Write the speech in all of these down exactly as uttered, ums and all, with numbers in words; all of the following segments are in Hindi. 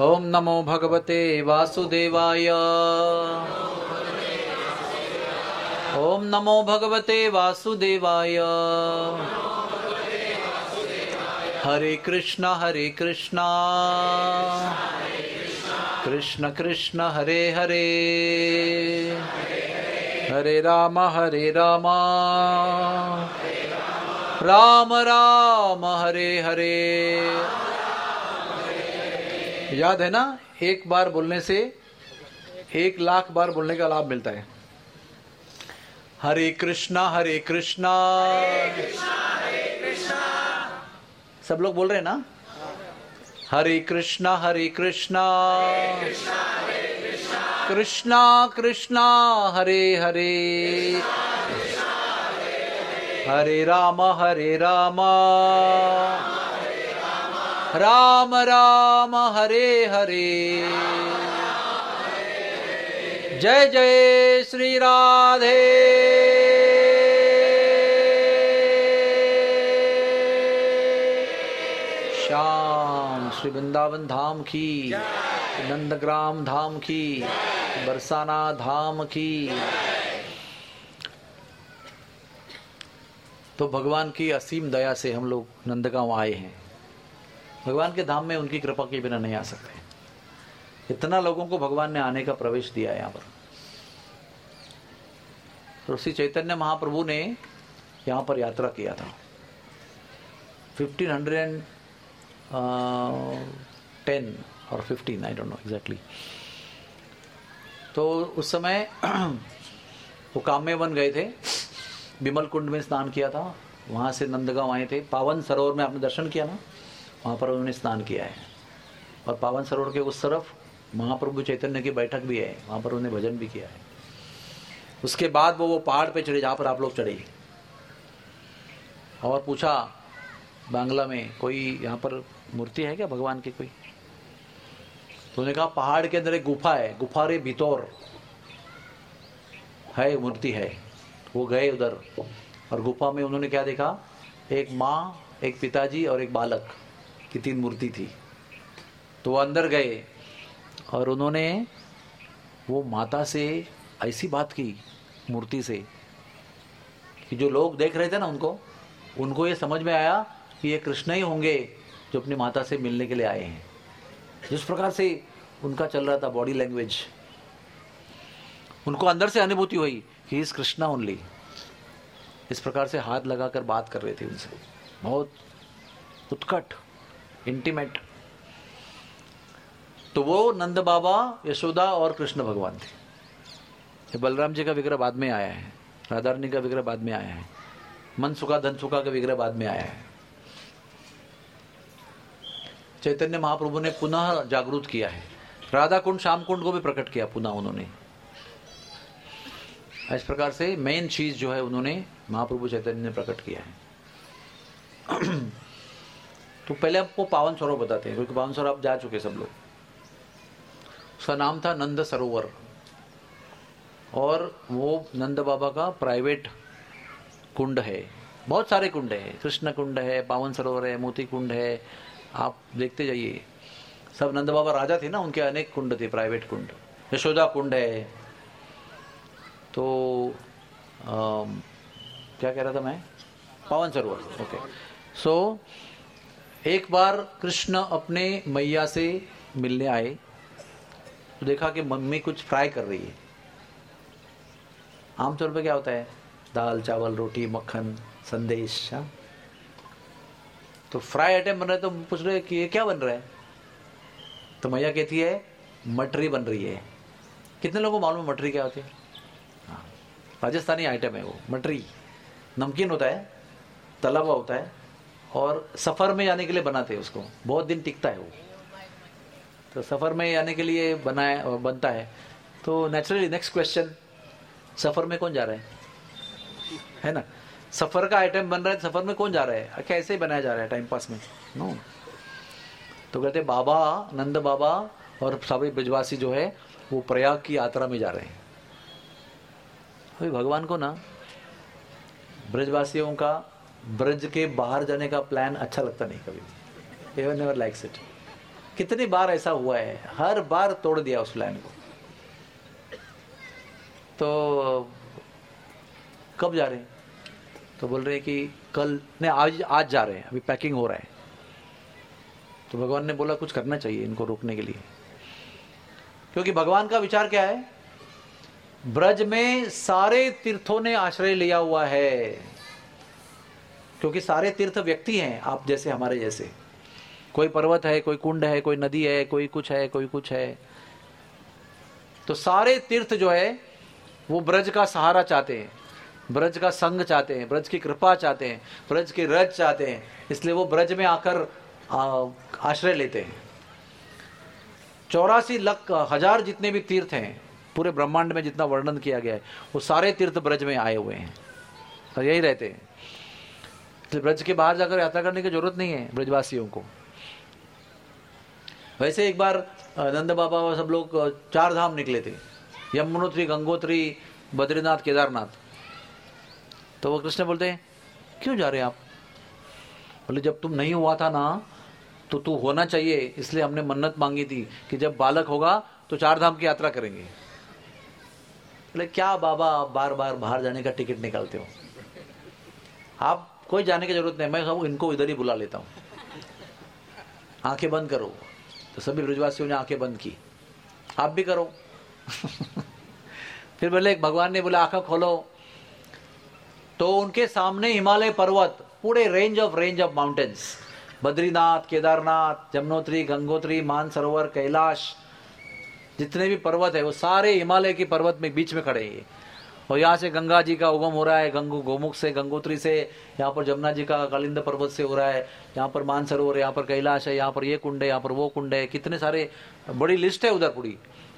ओम नमो भगवते वासुदेवाय। ओम नमो भगवते वासुदेवाय। हरे कृष्णा हरे कृष्णा कृष्ण कृष्ण हरे हरे, हरे राम हरे राम राम राम हरे हरे। याद है ना, एक बार बोलने से एक लाख बार बोलने का लाभ मिलता है। हरे कृष्णा हरे कृष्णा, सब लोग बोल रहे हैं ना, हरे कृष्णा हरे कृष्णा कृष्णा कृष्णा हरे हरे, हरे राम हरे राम राम राम हरे हरे। जय जय श्री राधे। श्याम श्री वृंदावन धाम की, नंदग्राम धाम की, बरसाना धाम की। तो भगवान की असीम दया से हम लोग नंदगांव आए हैं। भगवान के धाम में उनकी कृपा के बिना नहीं आ सकते। इतना लोगों को भगवान ने आने का प्रवेश दिया है यहाँ पर। तो श्री चैतन्य महाप्रभु ने यहाँ पर यात्रा किया था फिफ्टीन हंड्रेड टेन और fifteen, I don't know exactly. तो उस समय वो काम्य बन गए थे, बिमल कुंड में स्नान किया था, वहाँ से नंदगांव आए थे। पावन सरोवर में आपने दर्शन किया ना, वहाँ पर उन्होंने स्नान किया है। और पावन सरोवर के उस तरफ महाप्रभु चैतन्य की बैठक भी है, वहाँ पर उन्होंने भजन भी किया है। उसके बाद वो वो पहाड़ पे चढ़े जहाँ पर आप लोग चढ़े, और पूछा बांग्ला में, कोई यहाँ पर मूर्ति है क्या भगवान की कोई? तो उन्होंने कहा पहाड़ के अंदर एक गुफा है, गुफा रे भीतर है मूर्ति है। वो गए उधर, और गुफा में उन्होंने क्या देखा, एक माँ, एक पिताजी और एक बालक की तीन मूर्ति थी। तो वो अंदर गए और उन्होंने वो माता से ऐसी बात की मूर्ति से कि जो लोग देख रहे थे ना उनको उनको ये समझ में आया कि ये कृष्ण ही होंगे जो अपनी माता से मिलने के लिए आए हैं। जिस प्रकार से उनका चल रहा था बॉडी लैंग्वेज, उनको अंदर से अनुभूति हुई कि इस कृष्णा ओनली। इस प्रकार से हाथ लगाकर बात कर रहे थे उनसे, बहुत उत्कट, इंटीमेट। तो वो नंद बाबा, यशोदा और कृष्ण भगवान थे। ये बलराम जी का विग्रह बाद में आया है, राधा रानी का विग्रह बाद में आया है, मन सुखा धन सुखा का विग्रह बाद में आया है। चैतन्य महाप्रभु ने पुनः जागृत किया है, राधा कुंड श्याम कुंड को भी प्रकट किया पुनः उन्होंने। इस प्रकार से मेन चीज जो है उन्होंने महाप्रभु चैतन्य ने प्रकट किया है। तो पहले आपको पावन सरोवर बताते हैं, क्योंकि पावन सरोवर आप जा चुके सब लोग। उसका नाम था नंद सरोवर, और वो नंद बाबा का प्राइवेट कुंड है। बहुत सारे कुंड है, कृष्ण कुंड है, पावन सरोवर है, मोती कुंड है, आप देखते जाइए। सब नंद बाबा राजा थे ना, उनके अनेक कुंड थे, प्राइवेट कुंड। यशोदा कुंड है। तो आ, क्या कह रहा था मैं, पावन सरोवर। ओके। सो एक बार कृष्ण अपने मैया से मिलने आए, तो देखा कि मम्मी कुछ फ्राई कर रही है। आमतौर पे क्या होता है, दाल चावल रोटी मक्खन संदेश। हाँ, तो फ्राई आइटम बन रहा है, तो पूछ रहे कि ये क्या बन रहा है? तो मैया कहती है मटरी बन रही है। कितने लोगों को मालूम है मटरी क्या होती है? हाँ, राजस्थानी आइटम है वो मटरी। नमकीन होता है, तला हुआ होता है, और सफ़र में जाने के लिए बनाते हैं उसको, बहुत दिन टिकता है वो। तो सफ़र में जाने के लिए बनाया बनता है। तो नेचुरली नेक्स्ट क्वेश्चन, सफ़र में कौन जा रहा है, है ना? सफ़र का आइटम बन रहा है, सफ़र में कौन जा रहा है? कैसे बनाया जा रहा है टाइम पास में? नो। तो कहते बाबा, नंद बाबा और सभी ब्रजवासी जो है वो प्रयाग की यात्रा में जा रहे हैं। अभी भगवान को ना ब्रजवासियों का ब्रज के बाहर जाने का प्लान अच्छा लगता नहीं कभी। Even never likes it. कितनी बार ऐसा हुआ है, हर बार तोड़ दिया उस प्लान को। तो कब जा रहे हैं? तो बोल रहे हैं कि कल नहीं, आज आज जा रहे हैं, अभी पैकिंग हो रहा है। तो भगवान ने बोला कुछ करना चाहिए इनको रोकने के लिए, क्योंकि भगवान का विचार क्या है, ब्रज में सारे तीर्थों ने आश्रय लिया हुआ है, क्योंकि सारे तीर्थ व्यक्ति हैं, आप जैसे हमारे जैसे। कोई पर्वत है, कोई कुंड है, कोई नदी है, कोई कुछ है, कोई कुछ है। तो सारे तीर्थ जो है वो ब्रज का सहारा चाहते हैं, ब्रज का संग चाहते हैं, ब्रज की कृपा चाहते हैं, ब्रज की रज चाहते हैं, इसलिए वो ब्रज में आकर आश्रय लेते हैं। चौरासी लाख हजार जितने भी तीर्थ हैं पूरे ब्रह्मांड में, जितना वर्णन किया गया है, वो सारे तीर्थ ब्रज में आए हुए हैं और यही रहते हैं। इसलिए ब्रज के बाहर जाकर यात्रा करने की जरूरत नहीं है ब्रजवासियों को। वैसे एक बार नंद बाबा सब लोग चार धाम निकले थे, यमुनोत्री, गंगोत्री, बद्रीनाथ, केदारनाथ। तो वो कृष्ण बोलते हैं क्यों जा रहे हैं आप? बोले जब तुम नहीं हुआ था ना तो तू होना चाहिए, इसलिए हमने मन्नत मांगी थी कि जब बालक होगा तो चार धाम की यात्रा करेंगे। बोले क्या बाबा आप बार बार बाहर जाने का टिकट निकालते हो, आप कोई जाने की जरूरत नहीं, मैं सब इनको इधर ही बुला लेता हूँ, आंखें बंद करो। तो सभी ब्रजवासियों ने आंखें बंद की, आप भी करो। फिर बोले भगवान ने बोला आंखें खोलो, तो उनके सामने हिमालय पर्वत, पूरे range of range of mountains, Badrinath, Kedarnath, Yamunotri, Gangotri, Mansarovar, Kailash, जितने भी पर्वत है वो सारे हिमालय के पर्वत में बीच में खड़े हैं। और यहाँ से गंगा जी का उगम हो रहा है, गंगो गोमुख से, गंगोत्री से, यहाँ पर जमुना जी का कालिंद पर्वत से हो रहा है, यहाँ पर मानसरोवर, यहाँ पर कैलाश है, यहाँ पर ये कुंड है, यहाँ पर वो कुंड है, कितने सारे, बड़ी लिस्ट है उधर पूरी।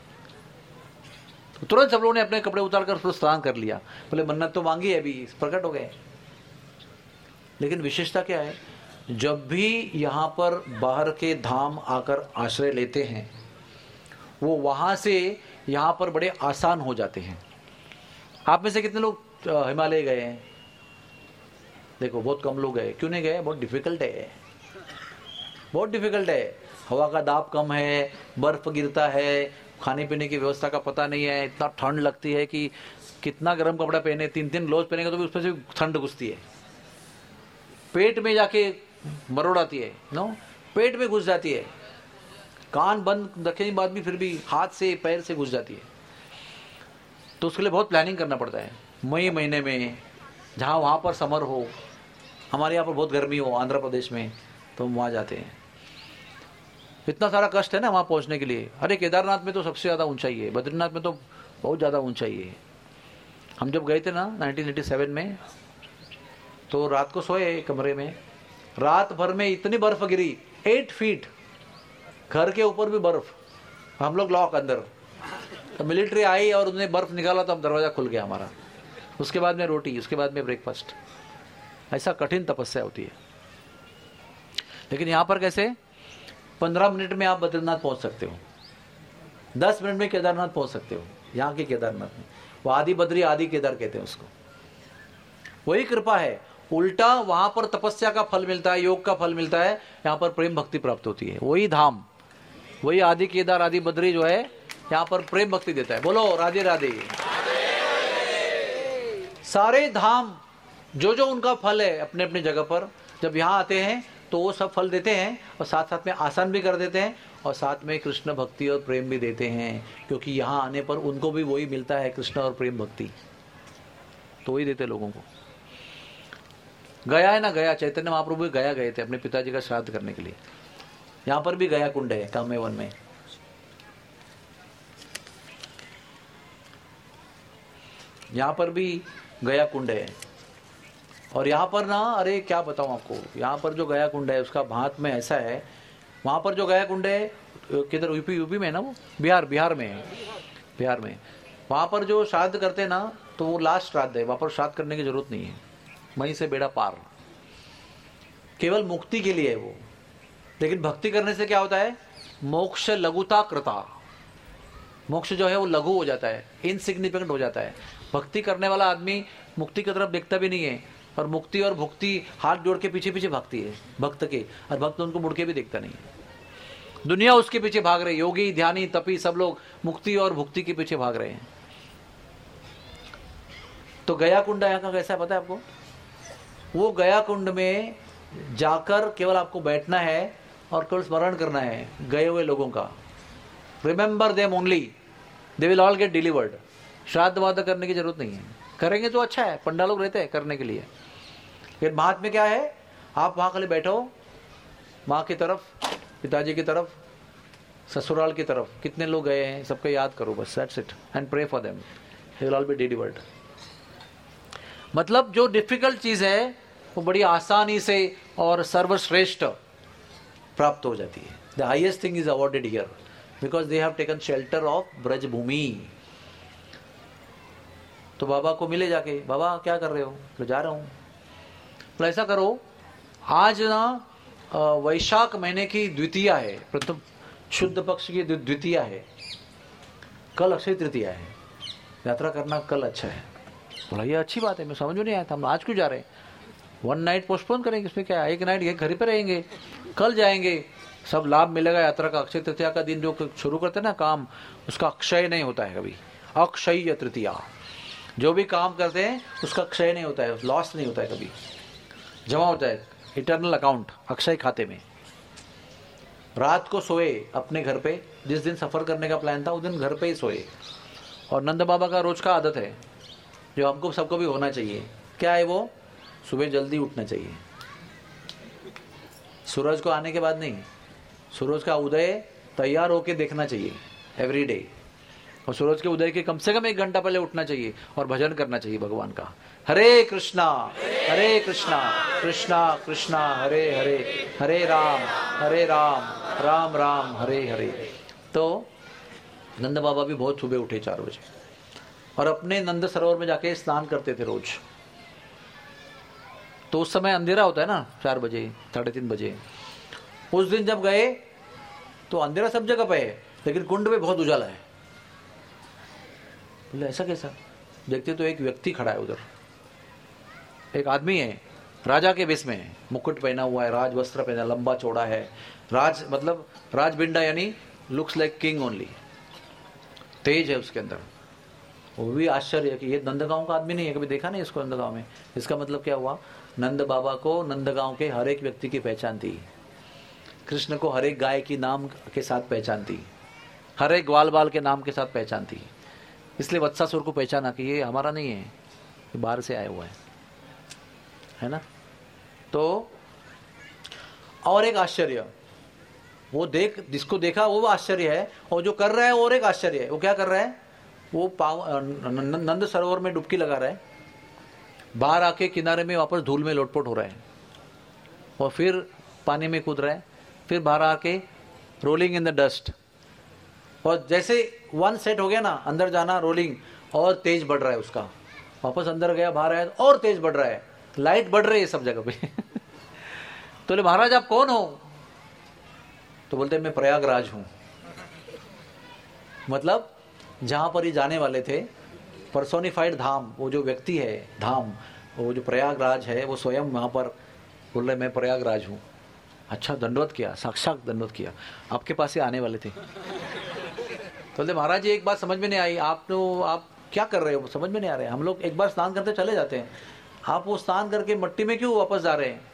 तो तुरंत सब लोगों ने अपने कपड़े उतार कर स्नान कर लिया। बोले मन्नत तो मांगी है, अभी प्रकट हो गए। लेकिन विशेषता क्या है, जब भी यहाँ पर बाहर के धाम आकर आश्रय लेते हैं वो वहां से यहाँ पर बड़े आसान हो जाते हैं। आप में से कितने लोग हिमालय गए हैं? देखो बहुत कम लोग गए। क्यों नहीं गए? बहुत डिफिकल्ट है, बहुत डिफिकल्ट है। हवा का दाब कम है, बर्फ गिरता है, खाने पीने की व्यवस्था का पता नहीं है, इतना ठंड लगती है कि कितना गर्म कपड़ा पहने, तीन तीन लोज पहनेंगे तो भी उसमें से ठंड घुसती है, पेट में जाके मरोड़ आती है, नो पेट में घुस जाती है, कान बंद रखने के बाद भी फिर भी हाथ से पैर से घुस जाती है। तो उसके लिए बहुत प्लानिंग करना पड़ता है। मई महीने में जहाँ वहाँ पर समर हो, हमारे यहाँ पर बहुत गर्मी हो आंध्र प्रदेश में, तो हम वहाँ जाते हैं। इतना सारा कष्ट है ना वहाँ पहुँचने के लिए। अरे केदारनाथ में तो सबसे ज़्यादा ऊंचाई है, बद्रीनाथ में तो बहुत ज़्यादा ऊंचाई है। हम जब गए थे ना नाइनटीन एटी सेवन में, तो रात को सोए कमरे में, रात भर में इतनी बर्फ गिरी, एट फीट, घर के ऊपर भी बर्फ, हम लोग लॉक अंदर। तो मिलिट्री आई और उन्होंने बर्फ निकाला तो अब दरवाजा खुल गया हमारा। उसके बाद में रोटी, उसके बाद में ब्रेकफास्ट। ऐसा कठिन तपस्या होती है। लेकिन यहाँ पर कैसे पंद्रह मिनट में आप बद्रीनाथ पहुंच सकते हो, दस मिनट में केदारनाथ पहुंच सकते हो। यहाँ के केदारनाथ में वो आदि बद्री आदि केदार कहते हैं उसको। वही कृपा है। उल्टा वहां पर तपस्या का फल मिलता है, योग का फल मिलता है, यहाँ पर प्रेम भक्ति प्राप्त होती है। वही धाम, वही आदि केदार आदि बद्री जो है यहाँ पर प्रेम भक्ति देता है। बोलो राधे राधे। सारे धाम जो जो उनका फल है अपने अपने जगह पर, जब यहाँ आते हैं तो वो सब फल देते हैं और साथ साथ में आसान भी कर देते हैं और साथ में कृष्ण भक्ति और प्रेम भी देते हैं, क्योंकि यहाँ आने पर उनको भी वही मिलता है, कृष्ण और प्रेम भक्ति, तो वही देते लोगों को। गया है ना, गया चैतन्य महाप्रभु गया गए थे अपने पिताजी का श्राद्ध करने के लिए। यहाँ पर भी गया कुंड है कामेवन में। यहाँ पर भी गया कुंड है। और यहाँ पर ना, अरे क्या बताऊँ आपको, यहाँ पर जो गया कुंड है उसका भात में ऐसा है, वहाँ पर जो गया कुंड है किधर यूपी यूपी में है ना, वो बिहार बिहार में है, बिहार में। वहाँ पर जो श्राद्ध करते हैं ना, तो वो लास्ट श्राद्ध है, वहाँ पर श्राद्ध करने की जरूरत नहीं है, वहीं से बेड़ा पार, केवल मुक्ति के लिए है वो। लेकिन भक्ति करने से क्या होता है, मोक्ष लघुता कृता, मोक्ष जो है वो लघु हो जाता है, इनसिग्निफिकेंट हो जाता है। भक्ति करने वाला आदमी मुक्ति की तरफ देखता भी नहीं है, और मुक्ति और भुक्ति हाथ जोड़ के पीछे पीछे भागती है भक्त के, और भक्त उनको मुड़ के भी देखता नहीं है। दुनिया उसके पीछे भाग रही, योगी ध्यानी तपी सब लोग मुक्ति और भुक्ति के पीछे भाग रहे हैं। तो गया कुंड यहाँ का कैसा है पता है आपको? वो गया कुंड में जाकर केवल आपको बैठना है और केवल स्मरण करना है गए हुए लोगों का। Remember them only, they will all get delivered. श्राद्ध वाद करने की जरूरत नहीं है, करेंगे तो अच्छा है, पंडा लोग रहते हैं करने के लिए। फिर महात्म्य क्या है? आप वहां खाली बैठो, माँ की तरफ, पिताजी की तरफ, ससुराल की तरफ, कितने लोग गए हैं सबको याद करो बस, that's it, and pray for them, they will all be delivered. मतलब जो डिफिकल्ट चीज है वो बड़ी आसानी से और सर्वश्रेष्ठ प्राप्त हो जाती है। The highest thing is awarded here because they have taken shelter of Braj भूमि। तो बाबा को मिले जाके, बाबा क्या कर रहे हो? तो जा रहा हूं। तो ऐसा करो, आज ना वैशाख महीने की द्वितीया है, प्रथम शुद्ध पक्ष की द्वितीया है, कल अक्षय तृतीया है, यात्रा करना कल अच्छा है। बोला ये अच्छी बात है, मैं समझ में नहीं आया था, हम आज क्यों जा रहे हैं? वन नाइट पोस्टपोन करेंगे, इसमें क्या है, एक नाइट ये घर पे रहेंगे, कल जाएंगे, सब लाभ मिलेगा यात्रा का। अक्षय तृतीया का दिन जो शुरू करते हैं ना काम, उसका अक्षय नहीं होता है कभी, अक्षय तृतीया। जो भी काम करते हैं उसका क्षय नहीं होता है, लॉस नहीं होता है कभी, जमा होता है इटर्नल अकाउंट अक्षय खाते में। रात को सोए अपने घर पे, जिस दिन सफर करने का प्लान था उस दिन घर पे ही सोए। और नंद बाबा का रोज का आदत है जो हमको सबको भी होना चाहिए, क्या है वो? सुबह जल्दी उठना चाहिए, सूरज को आने के बाद नहीं, सूरज का उदय तैयार होके देखना चाहिए एवरी डे। और सूरज के उदय के कम से कम एक घंटा पहले उठना चाहिए और भजन करना चाहिए भगवान का। हरे कृष्णा हरे कृष्णा कृष्णा कृष्णा हरे हरे, हरे राम हरे राम राम राम हरे हरे। तो नंद बाबा भी बहुत सुबह उठे चार बजे और अपने नंद सरोवर में जाके स्नान करते थे रोज। तो उस समय अंधेरा होता है ना, चार बजे साढ़े तीन बजे। उस दिन जब गए तो अंधेरा सब जगह पे है लेकिन कुंड में बहुत उजाला है। बोले ऐसा कैसा? देखते तो एक व्यक्ति खड़ा है उधर, एक आदमी है, राजा के वेश में है, मुकुट पहना हुआ है, राज वस्त्र पहना, लंबा चौड़ा है, राज मतलब राजबिंडा यानी लुक्स लाइक किंग ओनली, तेज है उसके अंदर। वो भी आश्चर्य है कि ये नंदगांव का आदमी नहीं है, कभी देखा नहीं इसको नंदगांव में। इसका मतलब क्या हुआ? नंद बाबा को नंदगांव के हर एक व्यक्ति की पहचान थी, कृष्ण को हर एक गाय की नाम के साथ पहचान थी, हर एक ग्वाल बाल के नाम के साथ पहचान थी। इसलिए वत्सासुर को पहचाना कि ये हमारा नहीं है, ये बाहर से आया हुआ है, है ना। तो और एक आश्चर्य, वो देख, जिसको देखा वो आश्चर्य है, और जो कर रहा है और एक आश्चर्य है। वो क्या कर रहा है? वो पाव नंद सरोवर में डुबकी लगा रहा है, बाहर आके किनारे में वापस धूल में लोटपोट हो रहा है, और फिर पानी में कूद रहा है, फिर बाहर आके रोलिंग इन द डस्ट। और जैसे वन सेट हो गया ना, अंदर जाना रोलिंग, और तेज बढ़ रहा है उसका, वापस अंदर गया, बाहर आया और तेज बढ़ रहा है, लाइट बढ़ रही है सब जगह पे। तो बोले महाराज आप कौन हो? तो बोलते मैं प्रयागराज हूं। मतलब जहां पर ये जाने वाले थे, पर्सोनिफाइड धाम, वो जो व्यक्ति है धाम, वो जो प्रयागराज है, वो स्वयं वहां पर बोल रहे मैं प्रयागराज हूं। अच्छा, दंडवत किया, साक्षात दंडवत किया, आपके पास ही आने वाले थे। तो बोलते महाराज जी एक बात समझ में नहीं आई, आप तो आप क्या कर रहे हो, समझ में नहीं आ रहे। हम लोग एक बार स्नान करते चले जाते हैं, आप वो स्नान करके मट्टी में क्यों वापस जा रहे हैं?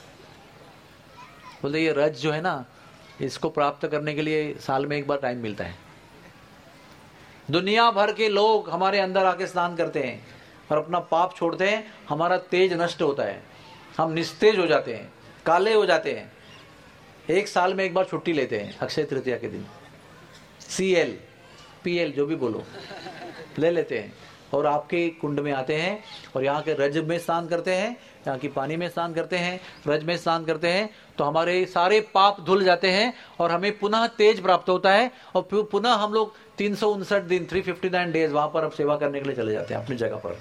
बोलते ये रज जो है ना, इसको प्राप्त करने के लिए साल में एक बार टाइम मिलता है। दुनिया भर के लोग हमारे अंदर आके स्नान करते हैं और अपना पाप छोड़ते हैं, हमारा तेज नष्ट होता है, हम निस्तेज हो जाते हैं, काले हो जाते हैं। एक साल में एक बार छुट्टी लेते हैं अक्षय तृतीया के दिन, सी एल पी एल जो भी बोलो, ले लेते हैं और आपके कुंड में आते हैं और यहाँ के रज में स्नान करते हैं, यहाँ की पानी में स्नान करते हैं, रज में स्नान करते हैं, तो हमारे सारे पाप धुल जाते हैं और हमें पुनः तेज प्राप्त होता है। और फिर पुनः हम लोग तीन सौ उनसठ दिन थ्री फिफ्टी नाइन डेज वहां पर अब सेवा करने के लिए चले जाते हैं अपनी जगह पर।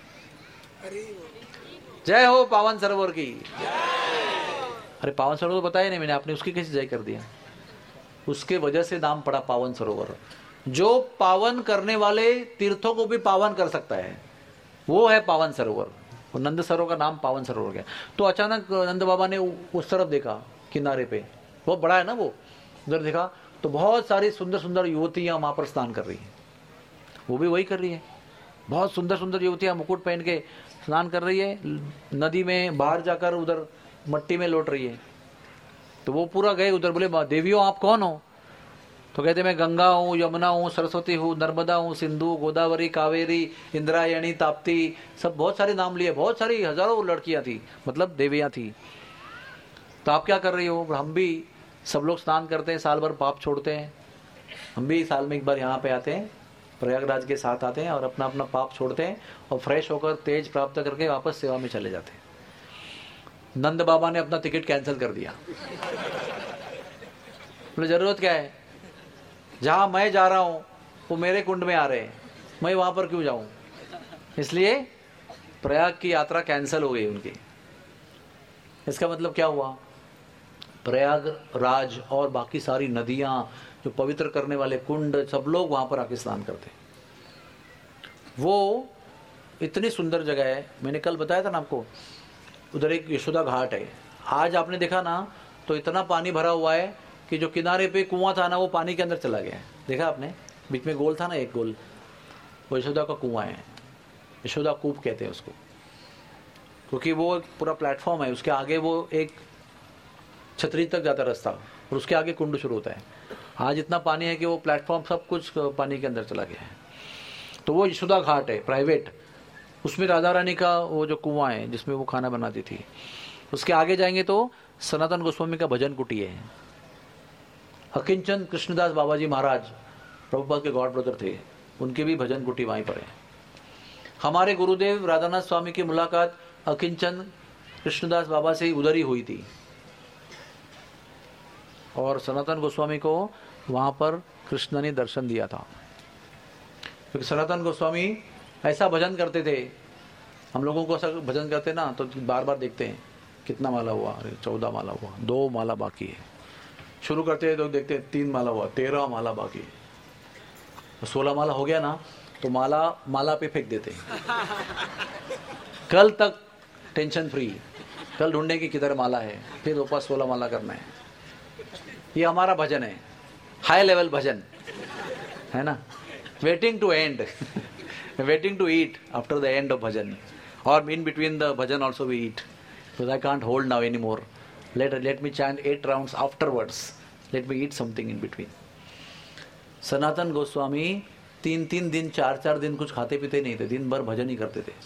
जय हो पावन सरोवर की। अरे पावन सरोवर तो बताया नहीं मैंने, आपने उसकी कैसे जय कर दिया? उसके वजह से नाम पड़ा पावन सरोवर। जो पावन करने वाले तीर्थों को भी पावन कर सकता है, वो है पावन सरोवर। और नंद सरोवर का नाम पावन सरोवर हो गया। तो अचानक नंद बाबा ने उस तरफ देखा किनारे पे, बहुत बड़ा है ना वो, उधर देखा तो बहुत सारी सुंदर सुंदर युवतियां वहां पर स्नान कर रही हैं। वो भी वही कर रही है, बहुत सुंदर सुंदर युवतियां मुकुट पहन के स्नान कर रही है, नदी में बाहर जाकर उधर मट्टी में लौट रही है। तो वो पूरा गए उधर, बोले देवियों आप कौन हो? तो कहते मैं गंगा हूँ, यमुना हूँ, सरस्वती हूँ, नर्मदा हूँ, सिंधु, गोदावरी, कावेरी, इंद्रायणी, ताप्ती, सब बहुत सारे नाम लिए, बहुत सारी हजारों लड़कियां थी, मतलब देवियां थी। तो आप क्या कर रही हो? हम भी, सब लोग स्नान करते हैं, साल भर पाप छोड़ते हैं, हम भी साल में एक बार यहाँ पे आते हैं, प्रयागराज के साथ आते हैं और अपना अपना पाप छोड़ते हैं और फ्रेश होकर तेज प्राप्त करके वापस सेवा में चले जाते हैं। नंद बाबा ने अपना टिकट कैंसिल कर दिया, बोले जरूरत क्या है, जहां मैं जा रहा हूं वो मेरे कुंड में आ रहे हैं, मैं वहां पर क्यों जाऊं? इसलिए प्रयाग की यात्रा कैंसिल हो गई उनकी। इसका मतलब क्या हुआ? प्रयागराज और बाकी सारी नदियां, जो पवित्र करने वाले कुंड, सब लोग वहां पर आके स्नान करते। वो इतनी सुंदर जगह है, मैंने कल बताया था ना आपको, उधर एक यशोदा घाट है। आज आपने देखा ना तो इतना पानी भरा हुआ है कि जो किनारे पे कुआं था ना वो पानी के अंदर चला गया है। देखा आपने? बीच में गोल था ना एक गोल, वो यशोदा का कुआं है, यशोदा कूप कहते हैं उसको, क्योंकि वो पूरा प्लेटफॉर्म है, उसके आगे वो एक छतरी तक जाता रास्ता और उसके आगे कुंड शुरू होता है। आज इतना पानी है कि वो प्लेटफॉर्म सब कुछ पानी के अंदर चला गया है। तो वो यशोदा घाट है प्राइवेट, उसमें राधा रानी का वो जो कुआं है जिसमें वो खाना बनाती थी। उसके आगे जाएंगे तो सनातन गोस्वामी का भजन कुटी है। अकिंचन कृष्णदास बाबा जी महाराज प्रभुपाद के गॉड ब्रदर थे, उनकी भी भजन कुटी वहीं पर है। हमारे गुरुदेव राधानाथ स्वामी की मुलाकात अकिंचन कृष्णदास बाबा से उधर ही हुई थी और सनातन गोस्वामी को वहां पर कृष्ण ने दर्शन दिया था, क्योंकि सनातन गोस्वामी ऐसा भजन करते थे। हम लोगों को ऐसा भजन करते ना तो बार बार देखते हैं कितना माला हुआ, अरे चौदह माला हुआ, दो माला बाकी है। शुरू करते हैं तो देखते हैं तीन माला हुआ, तेरह माला बाकी है। तो सोलह माला हो गया ना तो माला माला पे फेंक देते हैं। कल तक टेंशन फ्री, कल ढूंढने की किधर माला है, फिर वापस सोलह माला करना है। ये हमारा भजन है, हाई लेवल भजन है ना। Waiting to and waiting to eat after the end of bhajan, or in between the bhajan also we eat, because I can't hold now anymore. Let let me chant eight rounds afterwards. Let me eat something in between. Sanatan Goswami तीन तीन दिन चार चार दिन कुछ खाते पीते नहीं थे, दिन भर भजन ही करते थे।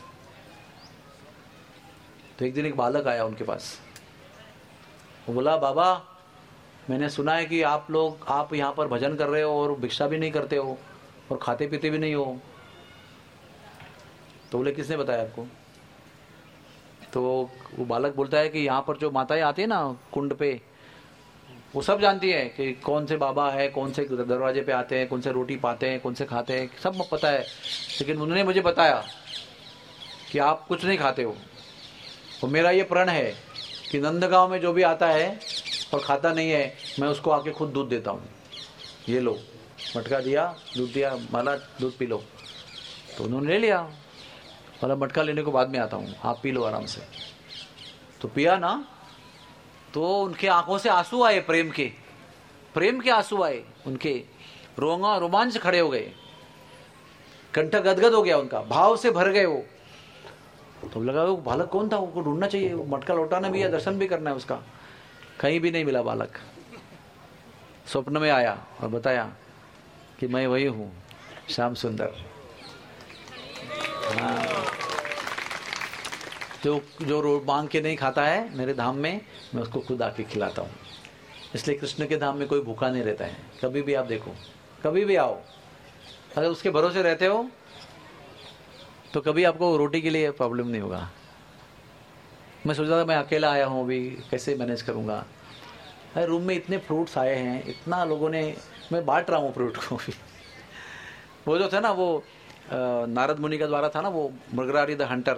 तो एक दिन एक बालक आया उनके पास, वो बोला बाबा मैंने सुना है कि आप लोग आप यहाँ पर भजन कर रहे हो और भिक्षा भी नहीं करते हो और खाते पीते भी नहीं हो। तो बोले किसने बताया आपको? तो वो बालक बोलता है कि यहाँ पर जो माताएं आती है ना कुंड पे, वो सब जानती है कि कौन से बाबा है, कौन से दरवाजे पे आते हैं, कौन से रोटी पाते हैं, कौन से खाते हैं, सब पता है। लेकिन उन्होंने मुझे बताया कि आप कुछ नहीं खाते हो, और मेरा ये प्रण है कि नंदगांव में जो भी आता है और खाता नहीं है, मैं उसको आके खुद दूध देता हूँ। ये लो, मटका दिया, दूध दिया, माला दूध पी लो। तो उन्होंने ले लिया, वाला मटका लेने को बाद में आता हूँ, आप पी लो आराम से। तो पिया ना तो उनके आंखों से आंसू आए, प्रेम के प्रेम के आंसू आए, उनके रोंगा रोमांच खड़े हो गए, कंठ गदगद हो गया उनका, भाव से भर गए वो। तो लगा वो बालक कौन था, उसको ढूंढना चाहिए, वो मटका लौटाना भी है, दर्शन भी करना है उसका। कहीं भी नहीं मिला बालक। स्वप्न में आया और बताया कि मैं वही हूँ, श्याम सुंदर। हाँ। जो जो रोड मांग के नहीं खाता है मेरे धाम में, मैं उसको खुद आके खिलाता हूँ। इसलिए कृष्ण के धाम में कोई भूखा नहीं रहता है। कभी भी आप देखो, कभी भी आओ, अगर उसके भरोसे रहते हो तो कभी आपको रोटी के लिए प्रॉब्लम नहीं होगा। मैं सोच रहा था मैं अकेला आया हूँ, अभी कैसे मैनेज करूँगा। अरे रूम में इतने फ्रूट्स आए हैं, इतना लोगों ने, मैं बांट रहा हूँ फ्रूट को भी। वो जो था ना वो नारद मुनि का द्वारा था ना, वो मृगरारी द हंटर,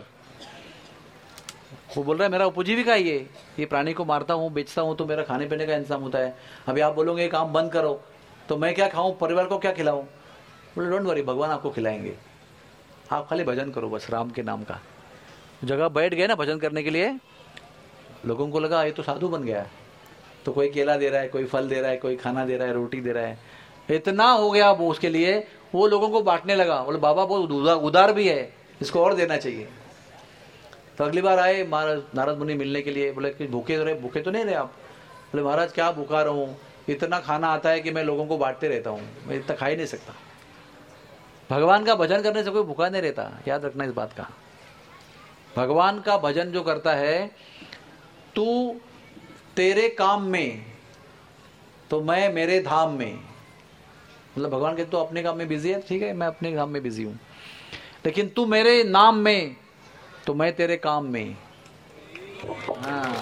वो बोल रहा है मेरा उपजीविका ये ये प्राणी को मारता हूँ, बेचता हूँ, तो मेरा खाने पीने का इंतजाम होता है। अभी आप बोलोगे काम बंद करो तो मैं क्या खाऊं, परिवार को क्या खिलाऊं? बोले डोंट वरी, भगवान आपको खिलाएंगे, आप खाली भजन करो बस राम के नाम का। जगह बैठ गए ना भजन करने के लिए, लोगों को लगा ये तो साधु बन गया है, तो कोई केला दे रहा है, कोई फल दे रहा है, कोई खाना दे रहा है, रोटी दे रहा है। इतना हो गया वो उसके लिए, वो लोगों को बांटने लगा। बोले बाबा बहुत उदार, उदार भी है, इसको और देना चाहिए। तो अगली बार आए महाराज नारद मुनि मिलने के लिए। बोले कि भूखे रहे, भूखे तो नहीं रहे आप? बोले महाराज क्या भूखा रहूं, इतना खाना आता है कि मैं लोगों को बांटते रहता हूँ, मैं इतना खा ही नहीं सकता। भगवान का भजन करने से कोई भूखा नहीं रहता, याद रखना इस बात का। भगवान का भजन जो करता है, तू तेरे काम में तो मैं मेरे धाम में, मतलब भगवान कहते तो अपने काम में बिजी है, ठीक है मैं अपने काम में बिजी हूं, लेकिन तू मेरे नाम में तो मैं तेरे काम में। हाँ,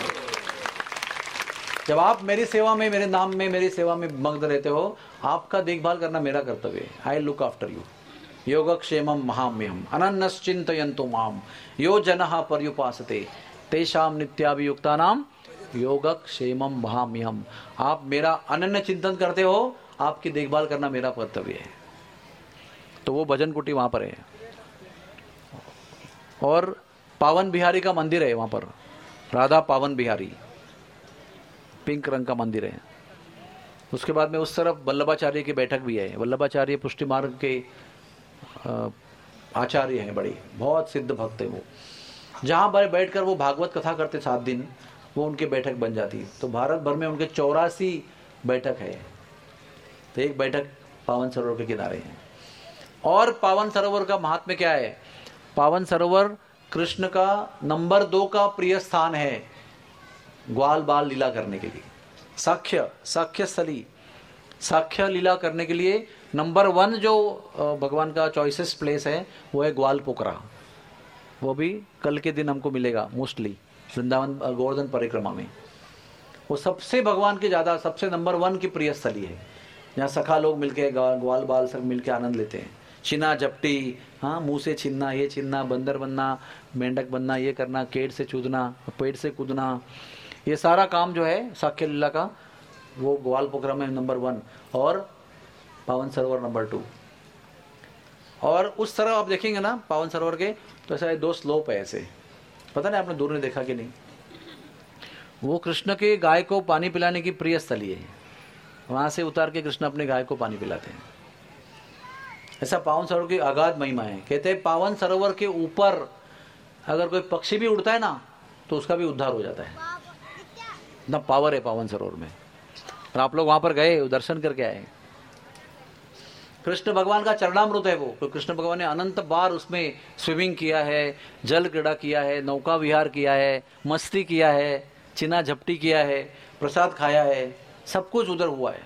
जब आप मेरी सेवा में, मेरे नाम में, मेरी सेवा में मग्न रहते हो, आपका देखभाल करना मेरा कर्तव्य है। I look after you. योगक्षेमम महाम्यहम अनन्यश्चिन्तयन्तु माम यो जनः पर्युपासते तेषाम नित्याभियुक्तानाम योगक्षेमम महाम्यहम। आप मेरा अनन्य चिंतन करते हो, आपकी देखभाल करना मेरा कर्तव्य है। तो वो भजन कुटी वहां पर है, और पावन बिहारी का मंदिर है वहां पर, राधा पावन बिहारी, पिंक रंग का मंदिर है। उसके बाद में उस तरफ वल्लभाचार्य की बैठक भी है। वल्लभाचार्य पुष्टि मार्ग के आचार्य हैं, बड़े बहुत सिद्ध भक्त है वो। जहां पर बैठकर वो भागवत कथा करते सात दिन, वो उनकी बैठक बन जाती। तो भारत भर में उनके चौरासी बैठक है। तो एक बैठक पावन सरोवर के किनारे है। और पावन सरोवर का महात्म्य क्या है? पावन सरोवर कृष्ण का नंबर दो का प्रिय स्थान है ग्वाल बाल लीला करने के लिए। साख्य साख्य स्थली, साख्य लीला करने के लिए नंबर वन जो भगवान का चॉइसेस प्लेस है वो है ग्वाल पोखरा। वो भी कल के दिन हमको मिलेगा मोस्टली वृंदावन गोवर्धन परिक्रमा में। वो सबसे भगवान की ज्यादा, सबसे नंबर वन की प्रिय स्थली है, जहाँ सखा लोग मिलके ग्वाल बाल सब मिलके आनंद लेते हैं। छीना झपटी, हाँ, मुंह से छीनना, ये छीनना, बंदर बनना, मेंढक बनना, ये करना, केड़ से चूदना, पेड़ से कूदना, ये सारा काम जो है साख्य लीला का, वो ग्वाल पोखरा में नंबर वन और पावन सरोवर नंबर टू। और उस तरह आप देखेंगे ना पावन सरोवर के, तो ऐसा दो स्लोप है ऐसे, पता नहीं आपने दूर ने देखा कि नहीं। वो कृष्ण के गाय को पानी पिलाने की प्रिय स्थली है, वहां से उतार के कृष्ण अपने गाय को पानी पिलाते हैं। ऐसा पावन सरोवर की अगाध महिमा है। कहते हैं पावन सरोवर के ऊपर अगर कोई पक्षी भी उड़ता है ना, तो उसका भी उद्धार हो जाता है। इतना पावर है पावन सरोवर में। और आप लोग वहां पर गए, दर्शन करके आए। कृष्ण भगवान का चरणामृत है वो। तो कृष्ण भगवान ने अनंत बार उसमें स्विमिंग किया है, जल क्रीड़ा किया है, नौका विहार किया है, मस्ती किया है, चिना झपटी किया है, प्रसाद खाया है, सब कुछ उधर हुआ है।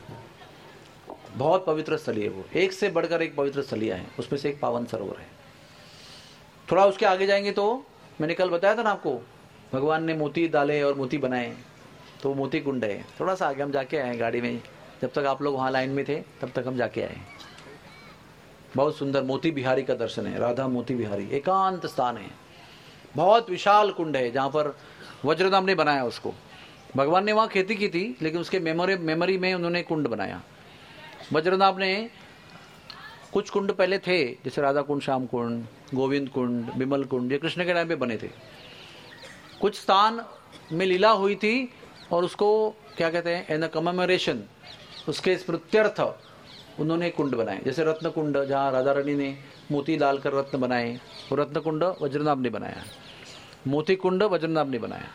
बहुत पवित्र स्थली है वो, एक से बढ़कर एक पवित्र स्थलियां हैं, उसमें से एक पावन सरोवर है। थोड़ा उसके आगे जाएंगे तो मैंने कल बताया था ना आपको, भगवान ने मोती डाले और मोती बनाए, तो मोती कुंड है। थोड़ा सा आगे हम जाके आए गाड़ी में, जब तक आप लोग वहाँ लाइन में थे तब तक हम जाके आए। बहुत सुंदर मोती बिहारी का दर्शन है, राधा मोती बिहारी, एकांत स्थान है, बहुत विशाल कुंड है, जहाँ पर वज्रदाम ने बनाया उसको। भगवान ने वहाँ खेती की थी, लेकिन उसके मेमोरी मेमोरी में उन्होंने कुंड बनाया। वज्रदाम ने कुछ कुंड पहले थे, जैसे राधा कुंड, श्याम कुंड, गोविंद कुंड, विमल कुंड, ये कृष्ण के टाइम पे बने थे। कुछ स्थान में लीला हुई थी और उसको क्या कहते हैं, एन कमेमोरेशन, उसके स्मृत्यर्थ उन्होंने कुंड बनाए। जैसे रत्न कुंड, जहाँ राधा रानी ने मोती डालकर रत्न बनाए, वो रत्न कुंड वज्रनाभ ने बनाया। मोती कुंड वज्रनाभ ने बनाया।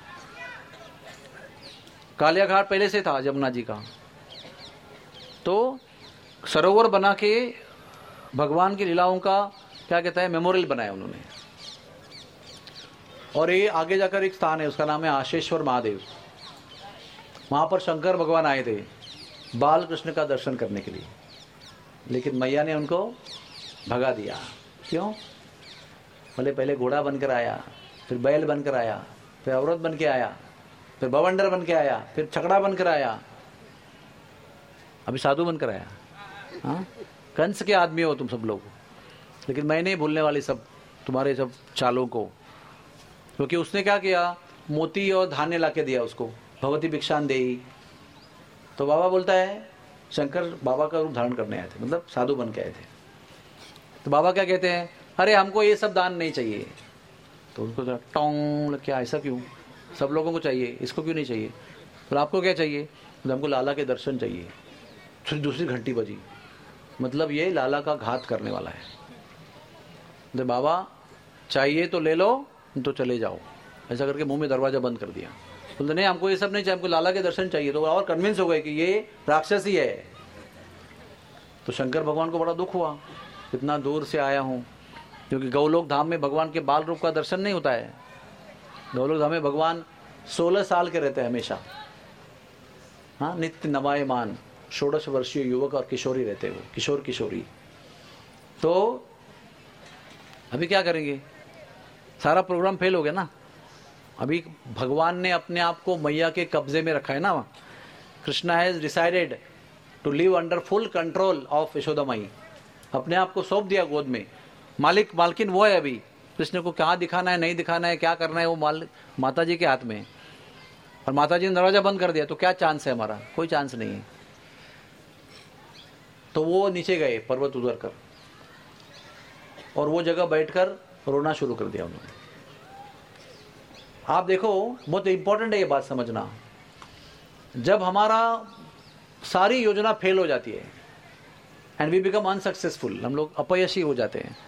कालिया घाट पहले से था जमुना जी का। तो सरोवर बना के भगवान की लीलाओं का क्या कहता है, मेमोरियल बनाया उन्होंने। और ये आगे जाकर एक स्थान है, उसका नाम है आशेश्वर महादेव। वहां पर शंकर भगवान आए थे बाल कृष्ण का दर्शन करने के लिए, लेकिन मैया ने उनको भगा दिया। क्यों? बोले पहले घोड़ा बनकर आया, फिर बैल बनकर आया, फिर औरत बन के आया, फिर बवंडर बन के आया, फिर छकड़ा बनकर आया, अभी साधु बनकर आया। हाँ, कंस के आदमी हो तुम सब लोग, लेकिन मैं नहीं भूलने वाली सब तुम्हारे सब चालों को। क्योंकि उसने क्या किया, मोती और धान्य लाके दिया उसको, भगवती भिक्षान देही। तो बाबा बोलता है शंकर बाबा का रूप धारण करने आए थे, मतलब साधु बन के आए थे। तो बाबा क्या कहते हैं, अरे हमको ये सब दान नहीं चाहिए। तो उनको टोंग क्या, ऐसा क्यों, सब लोगों को चाहिए, इसको क्यों नहीं चाहिए? बोला आपको क्या चाहिए? बोला हमको लाला के दर्शन चाहिए। फिर दूसरी घंटी बजी, मतलब ये लाला का घात करने वाला है। बोले बाबा चाहिए तो ले लो, तो चले जाओ। ऐसा करके मुंह में दरवाजा बंद कर दिया। बोलते नहीं हमको ये सब नहीं चाहिए, हमको लाला के दर्शन चाहिए। तो और कन्विंस हो गए कि ये राक्षस ही है। तो शंकर भगवान को बड़ा दुख हुआ, इतना दूर से आया हूँ, क्योंकि गौलोक धाम में भगवान के बाल रूप का दर्शन नहीं होता है। गौलोक धाम में भगवान सोलह साल के रहते हैं हमेशा, हाँ, नित्य नवायमान षोडश वर्षीय युवक और किशोरी रहते हैं, वो किशोर किशोरी। तो अभी क्या करेंगे, सारा प्रोग्राम फेल हो गया ना। अभी भगवान ने अपने आप को मैया के कब्जे में रखा है ना। Krishna has decided to live under full control of Yashoda माई। अपने आप को सौंप दिया गोद में। मालिक मालकिन वो है। अभी कृष्ण को क्या दिखाना है, नहीं दिखाना है, क्या करना है, वो मालिक माता जी के हाथ में। और माता जी ने दरवाजा बंद कर दिया तो क्या चांस है हमारा? कोई चांस नहीं है। तो वो नीचे गए पर्वत उतर कर, और वो जगह बैठकर रोना शुरू कर दिया उन्होंने। आप देखो, बहुत इंपॉर्टेंट है ये बात समझना। जब हमारा सारी योजना फेल हो जाती है एंड वी बिकम अनसक्सेसफुल, हम लोग अपयशी हो जाते हैं,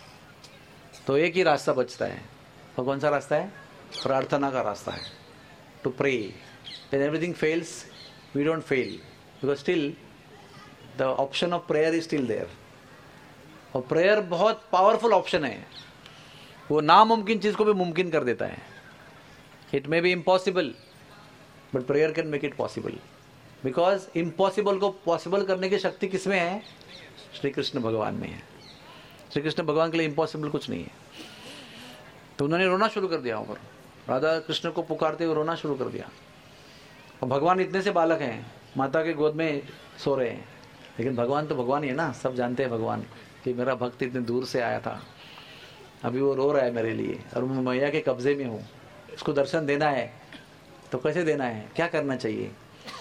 तो एक ही रास्ता बचता है। और कौन सा रास्ता है? प्रार्थना का रास्ता है। To pray. When everything fails, we don't fail, because still the option of prayer is still there. और प्रेयर बहुत पावरफुल ऑप्शन है। वो नामुमकिन चीज को भी मुमकिन कर देता है। It may be impossible, but prayer can make it possible. Because impossible को पॉसिबल करने की शक्ति किसमें है? श्री कृष्ण भगवान में है। श्री कृष्ण भगवान के लिए इम्पॉसिबल कुछ नहीं है। तो उन्होंने रोना शुरू कर दिया ऊपर, राधा कृष्ण को पुकारते हुए रोना शुरू कर दिया। और भगवान इतने से बालक हैं, माता के गोद में सो रहे हैं, लेकिन भगवान तो भगवान ही है ना। सब जानते हैं भगवान कि मेरा भक्त इतने दूर से आया था, अभी वो रो रहा है मेरे लिए, और मैं मैया के कब्जे में हूँ। उसको दर्शन देना है तो कैसे देना है, क्या करना चाहिए?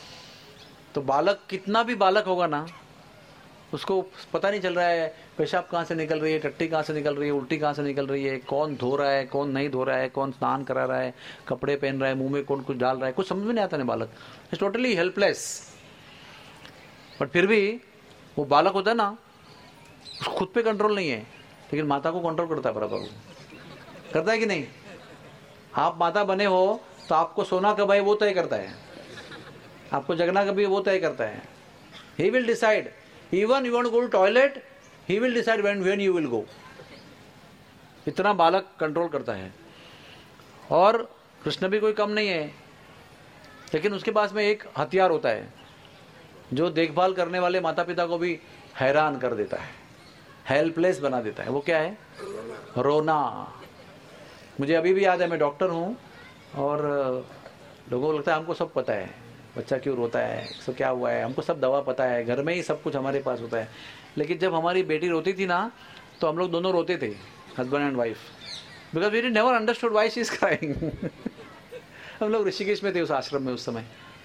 तो बालक कितना भी बालक होगा ना, उसको पता नहीं चल रहा है पेशाब कहाँ से निकल रही है, टट्टी कहाँ से निकल रही है, उल्टी कहाँ से निकल रही है, कौन धो रहा है, कौन नहीं धो रहा है, कौन स्नान करा रहा है, कपड़े पहन रहा है, मुंह में कौन कुछ डाल रहा है, कुछ समझ में नहीं आता ना। बालक इज टोटली हेल्पलेस। बट फिर भी वो बालक होता है ना, उसको खुद पे कंट्रोल नहीं है, लेकिन माता को कंट्रोल करता है बराबर। करता है कि नहीं? आप माता बने हो तो आपको सोना कब है वो तय करता है, आपको जगना कभी वो तय करता है। He will decide. Even you want to go to toilet, he will decide when when you will go. इतना बालक कंट्रोल करता है। और कृष्ण भी कोई कम नहीं है, लेकिन उसके पास में एक हथियार होता है जो देखभाल करने वाले माता पिता को भी हैरान कर देता है, हेल्पलेस बना देता है। वो क्या है? रोना। मुझे अभी भी याद है, मैं डॉक्टर हूँ, और लोगों को लगता है हमको सब पता है, बच्चा क्यों रोता है, इसको क्या हुआ है, हमको सब दवा पता है, घर में ही सब कुछ हमारे पास होता है। लेकिन जब हमारी बेटी रोती थी ना, तो हम लोग दोनों रोते थे, husband and wife, because we did never understood why she is crying. हम लोग ऋषिकेश में थे उस आश्रम में उस समय।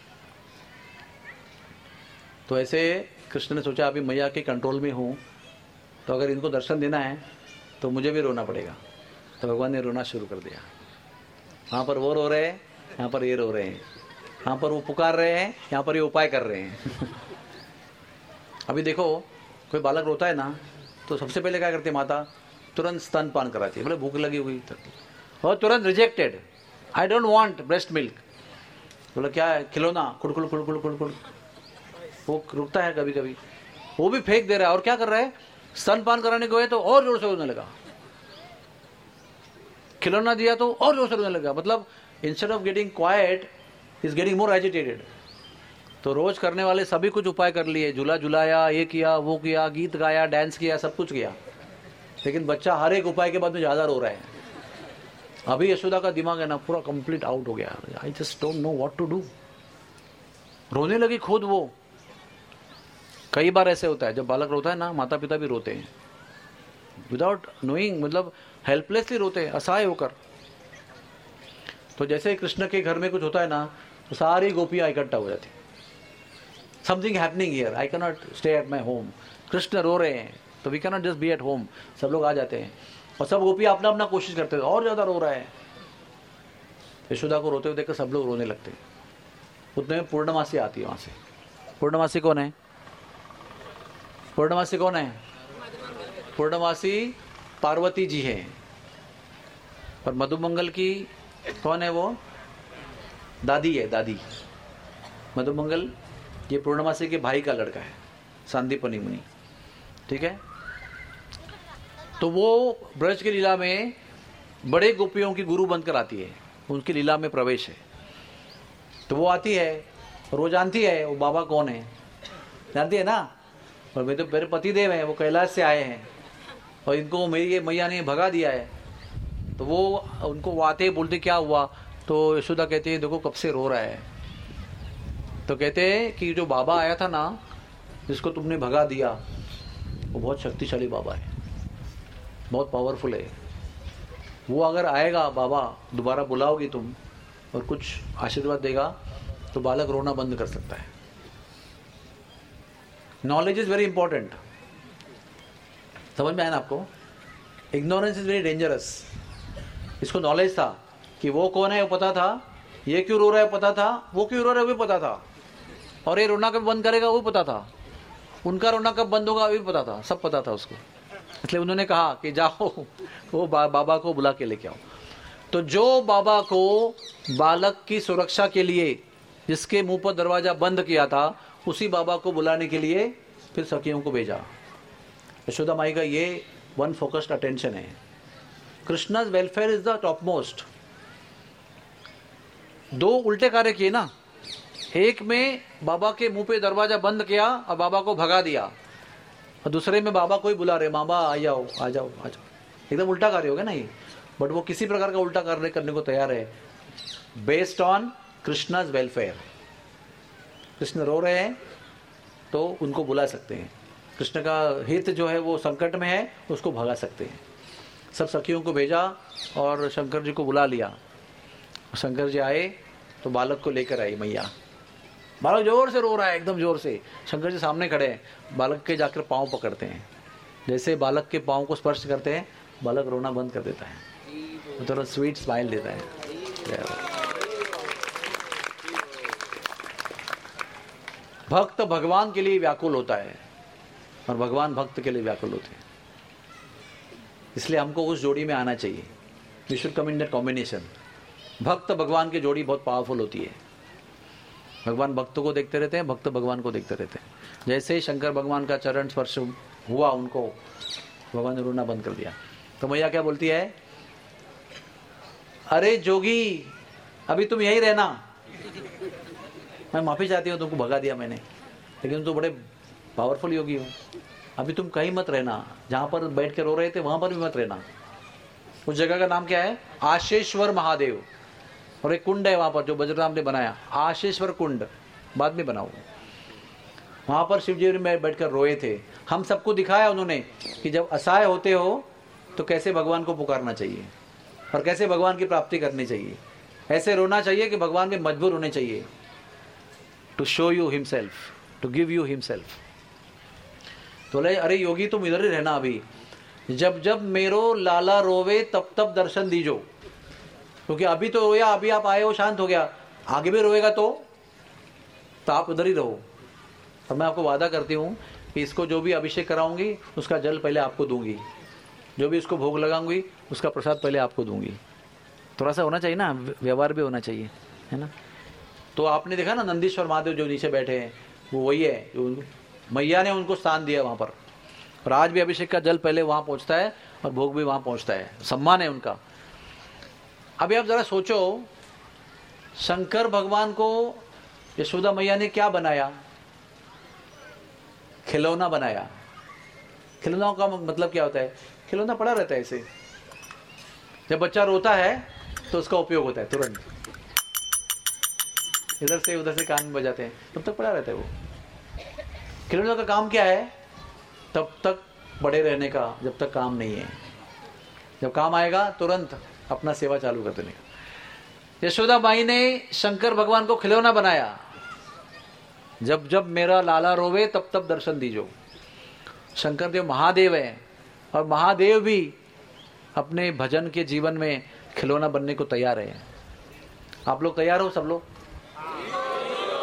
तो ऐसे कृष्ण ने सोचा अभी मैया के कंट्रोल में हूँ, तो अगर इनको दर्शन देना है तो मुझे भी रोना पड़ेगा। तो भगवान ने रोना शुरू कर दिया। वहाँ पर वो रो रहे हैं, यहाँ पर ये रो रहे हैं, यहाँ पर वो पुकार रहे हैं, यहाँ पर ये उपाय कर रहे हैं। अभी देखो, कोई बालक रोता है ना, तो सबसे पहले क्या करती है माता? तुरंत स्तनपान कराती है। बोले भूख लगी हुई, और तुरंत rejected, I don't want breast milk. बोला क्या है? खिलौना, कुड़कुड़ कुड़कुड़ कुड़कुड़। वो रुकता है कभी कभी, वो भी फेंक दे रहा है। और क्या कर रहा है? स्तनपान कराने को है तो और जोर से रोने लगा, खिलौना दिया तो और जोर से रोने लगा। मतलब instead of getting quiet is getting more agitated. तो रोज करने वाले सभी कुछ उपाय कर लिए, झूला झुलाया, ये किया, वो किया, गीत गाया, डांस किया, सब कुछ किया, लेकिन बच्चा हर एक उपाय के बाद में ज्यादा रो रहा है। अभी यशोदा का दिमाग है ना पूरा कंप्लीट आउट हो गया। I just don't know what to do. रोने लगी खुद वो। कई बार ऐसे होता है, जब बालक रोता है ना, माता पिता भी रोते हैं विदाउट नोइंग, मतलब हेल्पलेसली रोते हैं, असहाय होकर। तो जैसे कृष्ण के घर में कुछ होता है ना, तो सारी गोपियां इकट्ठा हो जाती, something happening here, I can not stay at my home. Krishna रो रहे हैं तो we can not just be at home. सब लोग आ जाते हैं और सब गोपियां अपना अपना कोशिश करते हैं, और ज्यादा रो रहा है। यशोदा को रोते हुए देखकर सब लोग रोने लगते हैं। उतने में पूर्णमासी आती है वहां से। पूर्णमासी कौन है? पूर्णमासी कौन है? पूर्णमासी पार्वती जी है। और मधुमंगल की कौन है? वो दादी है, दादी। मधुमंगल ये पूर्णमासी के भाई का लड़का है, सांदीपनि मुनि। ठीक है। तो वो ब्रज की लीला में बड़े गोपियों की गुरु बनकर आती है, उनकी लीला में प्रवेश है। तो वो आती है और वो जानती है वो बाबा कौन है, जानती है ना। और वे तो मेरे पतिदेव हैं, वो कैलाश से आए हैं और इनको मेरी मैया ने भगा दिया है। तो वो उनको वो आते बोलते क्या हुआ, तो यशोदा कहती है देखो कब से रो रहा है। तो कहते हैं कि जो बाबा आया था ना, जिसको तुमने भगा दिया, वो बहुत शक्तिशाली बाबा है, बहुत पावरफुल है। वो अगर आएगा, बाबा दोबारा बुलाओगी तुम और कुछ आशीर्वाद देगा, तो बालक रोना बंद कर सकता है। Knowledge is very important. समझ में आया ना आपको? Ignorance is very dangerous. इसको नॉलेज था कि वो कौन है वो पता था, ये क्यों रो रहा है पता था, वो क्यों रो रहा है वो भी पता था, और ये रोना कब बंद करेगा वो पता था, उनका रोना कब बंद होगा वो भी पता था, सब पता था उसको। इसलिए उन्होंने कहा कि जाओ वो बा, बाबा को बुला के लेके आओ। तो जो बाबा को बालक की सुरक्षा के लिए जिसके मुंह पर दरवाजा बंद किया था, उसी बाबा को बुलाने के लिए फिर सखियों को भेजा। यशोदा माई का ये वन फोकस्ड अटेंशन है। Krishna's welfare is the topmost. दो उल्टे कार्य किए ना, एक में बाबा के मुंह पे दरवाजा बंद किया और बाबा को भगा दिया, और दूसरे में बाबा को ही बुला रहे, बाबा आ जाओ आ जाओ आ जाओ। एकदम उल्टा कार्य हो गया ना ये। बट वो किसी प्रकार का उल्टा कार्य करने को तैयार है, based on Krishna's welfare. Krishna रो रहे हैं तो उनको बुला सकते हैं, कृष्ण का हित जो है वो संकट में है, उसको भगा सकते हैं। सब सखियों को भेजा और शंकर जी को बुला लिया। शंकर जी आए तो बालक को लेकर आई मैया। बालक जोर से रो रहा है, एकदम जोर से। शंकर जी सामने खड़े हैं, बालक के जाकर पाँव पकड़ते हैं। जैसे बालक के पाँव को स्पर्श करते हैं, बालक रोना बंद कर देता है, थोड़ा स्वीट स्माइल देता है। भक्त भगवान के लिए व्याकुल होता है और भगवान भक्त के लिए व्याकुल होते हैं। इसलिए हमको उस जोड़ी में आना चाहिए। We should come in that combination. भक्त भगवान की जोड़ी बहुत पावरफुल होती है। भगवान भक्तों को देखते रहते हैं, भक्त भगवान को देखते रहते हैं। जैसे ही शंकर भगवान का चरण स्पर्श हुआ उनको, भगवान ने रोना बंद कर दिया। तो मैया क्या बोलती है, अरे जोगी अभी तुम यहीं रहना, मैं माफी चाहती हूँ, तुमको भगा दिया मैंने, लेकिन तुम तो बड़े पावरफुल योगी हो, अभी तुम कहीं मत रहना। जहां पर बैठ के रो रहे थे वहां पर भी मत रहना। उस जगह का नाम क्या है? आशेश्वर महादेव। और एक कुंड है वहां पर जो बजरंग ने बनाया, आशेश्वर कुंड, बाद में बनाओ। वहां पर शिव जी में बैठकर रोए थे। हम सबको दिखाया उन्होंने कि जब असहाय होते हो तो कैसे भगवान को पुकारना चाहिए और कैसे भगवान की प्राप्ति करनी चाहिए। ऐसे रोना चाहिए कि भगवान में मजबूर होने चाहिए, to show you himself, to give you himself. तो बोले अरे योगी तुम इधर ही रहना, अभी जब जब मेरो लाला रोवे तब तब दर्शन दीजो, क्योंकि अभी तो रोया, अभी आप आए हो शांत हो गया, आगे भी रोएगा तो तो आप उधर ही रहो। और मैं आपको वादा करती हूँ कि इसको जो भी अभिषेक कराऊंगी उसका जल पहले आपको दूंगी, जो भी इसको भोग लगाऊंगी उसका प्रसाद पहले आपको दूंगी। थोड़ा सा होना चाहिए ना, व्यवहार भी होना चाहिए, है ना। तो आपने देखा ना नंदीश्वर महादेव जो नीचे बैठे हैं, वो वही है जो मैया ने उनको स्थान दिया वहां पर। और आज भी अभिषेक का जल पहले वहां पहुंचता है और भोग भी वहां पहुंचता है, सम्मान है उनका। अभी आप जरा सोचो, शंकर भगवान को यशोदा मैया ने क्या बनाया? खिलौना बनाया। खिलौना का मतलब क्या होता है? खिलौना पड़ा रहता है ऐसे, जब बच्चा रोता है तो उसका उपयोग होता है तुरंत, इधर से उधर से कान में बजाते हैं, तब तक पड़ा रहता है वो। खिलौना का काम क्या है? तब तक बड़े रहने का, जब तक काम नहीं है। जब काम आएगा तुरंत अपना सेवा चालू कर देने का। यशोदा माई ने शंकर भगवान को खिलौना बनाया, जब जब मेरा लाला रोवे तब तब दर्शन दीजो। शंकर देव महादेव है और महादेव भी अपने भजन के जीवन में खिलौना बनने को तैयार है। आप लोग तैयार हो? सब लोग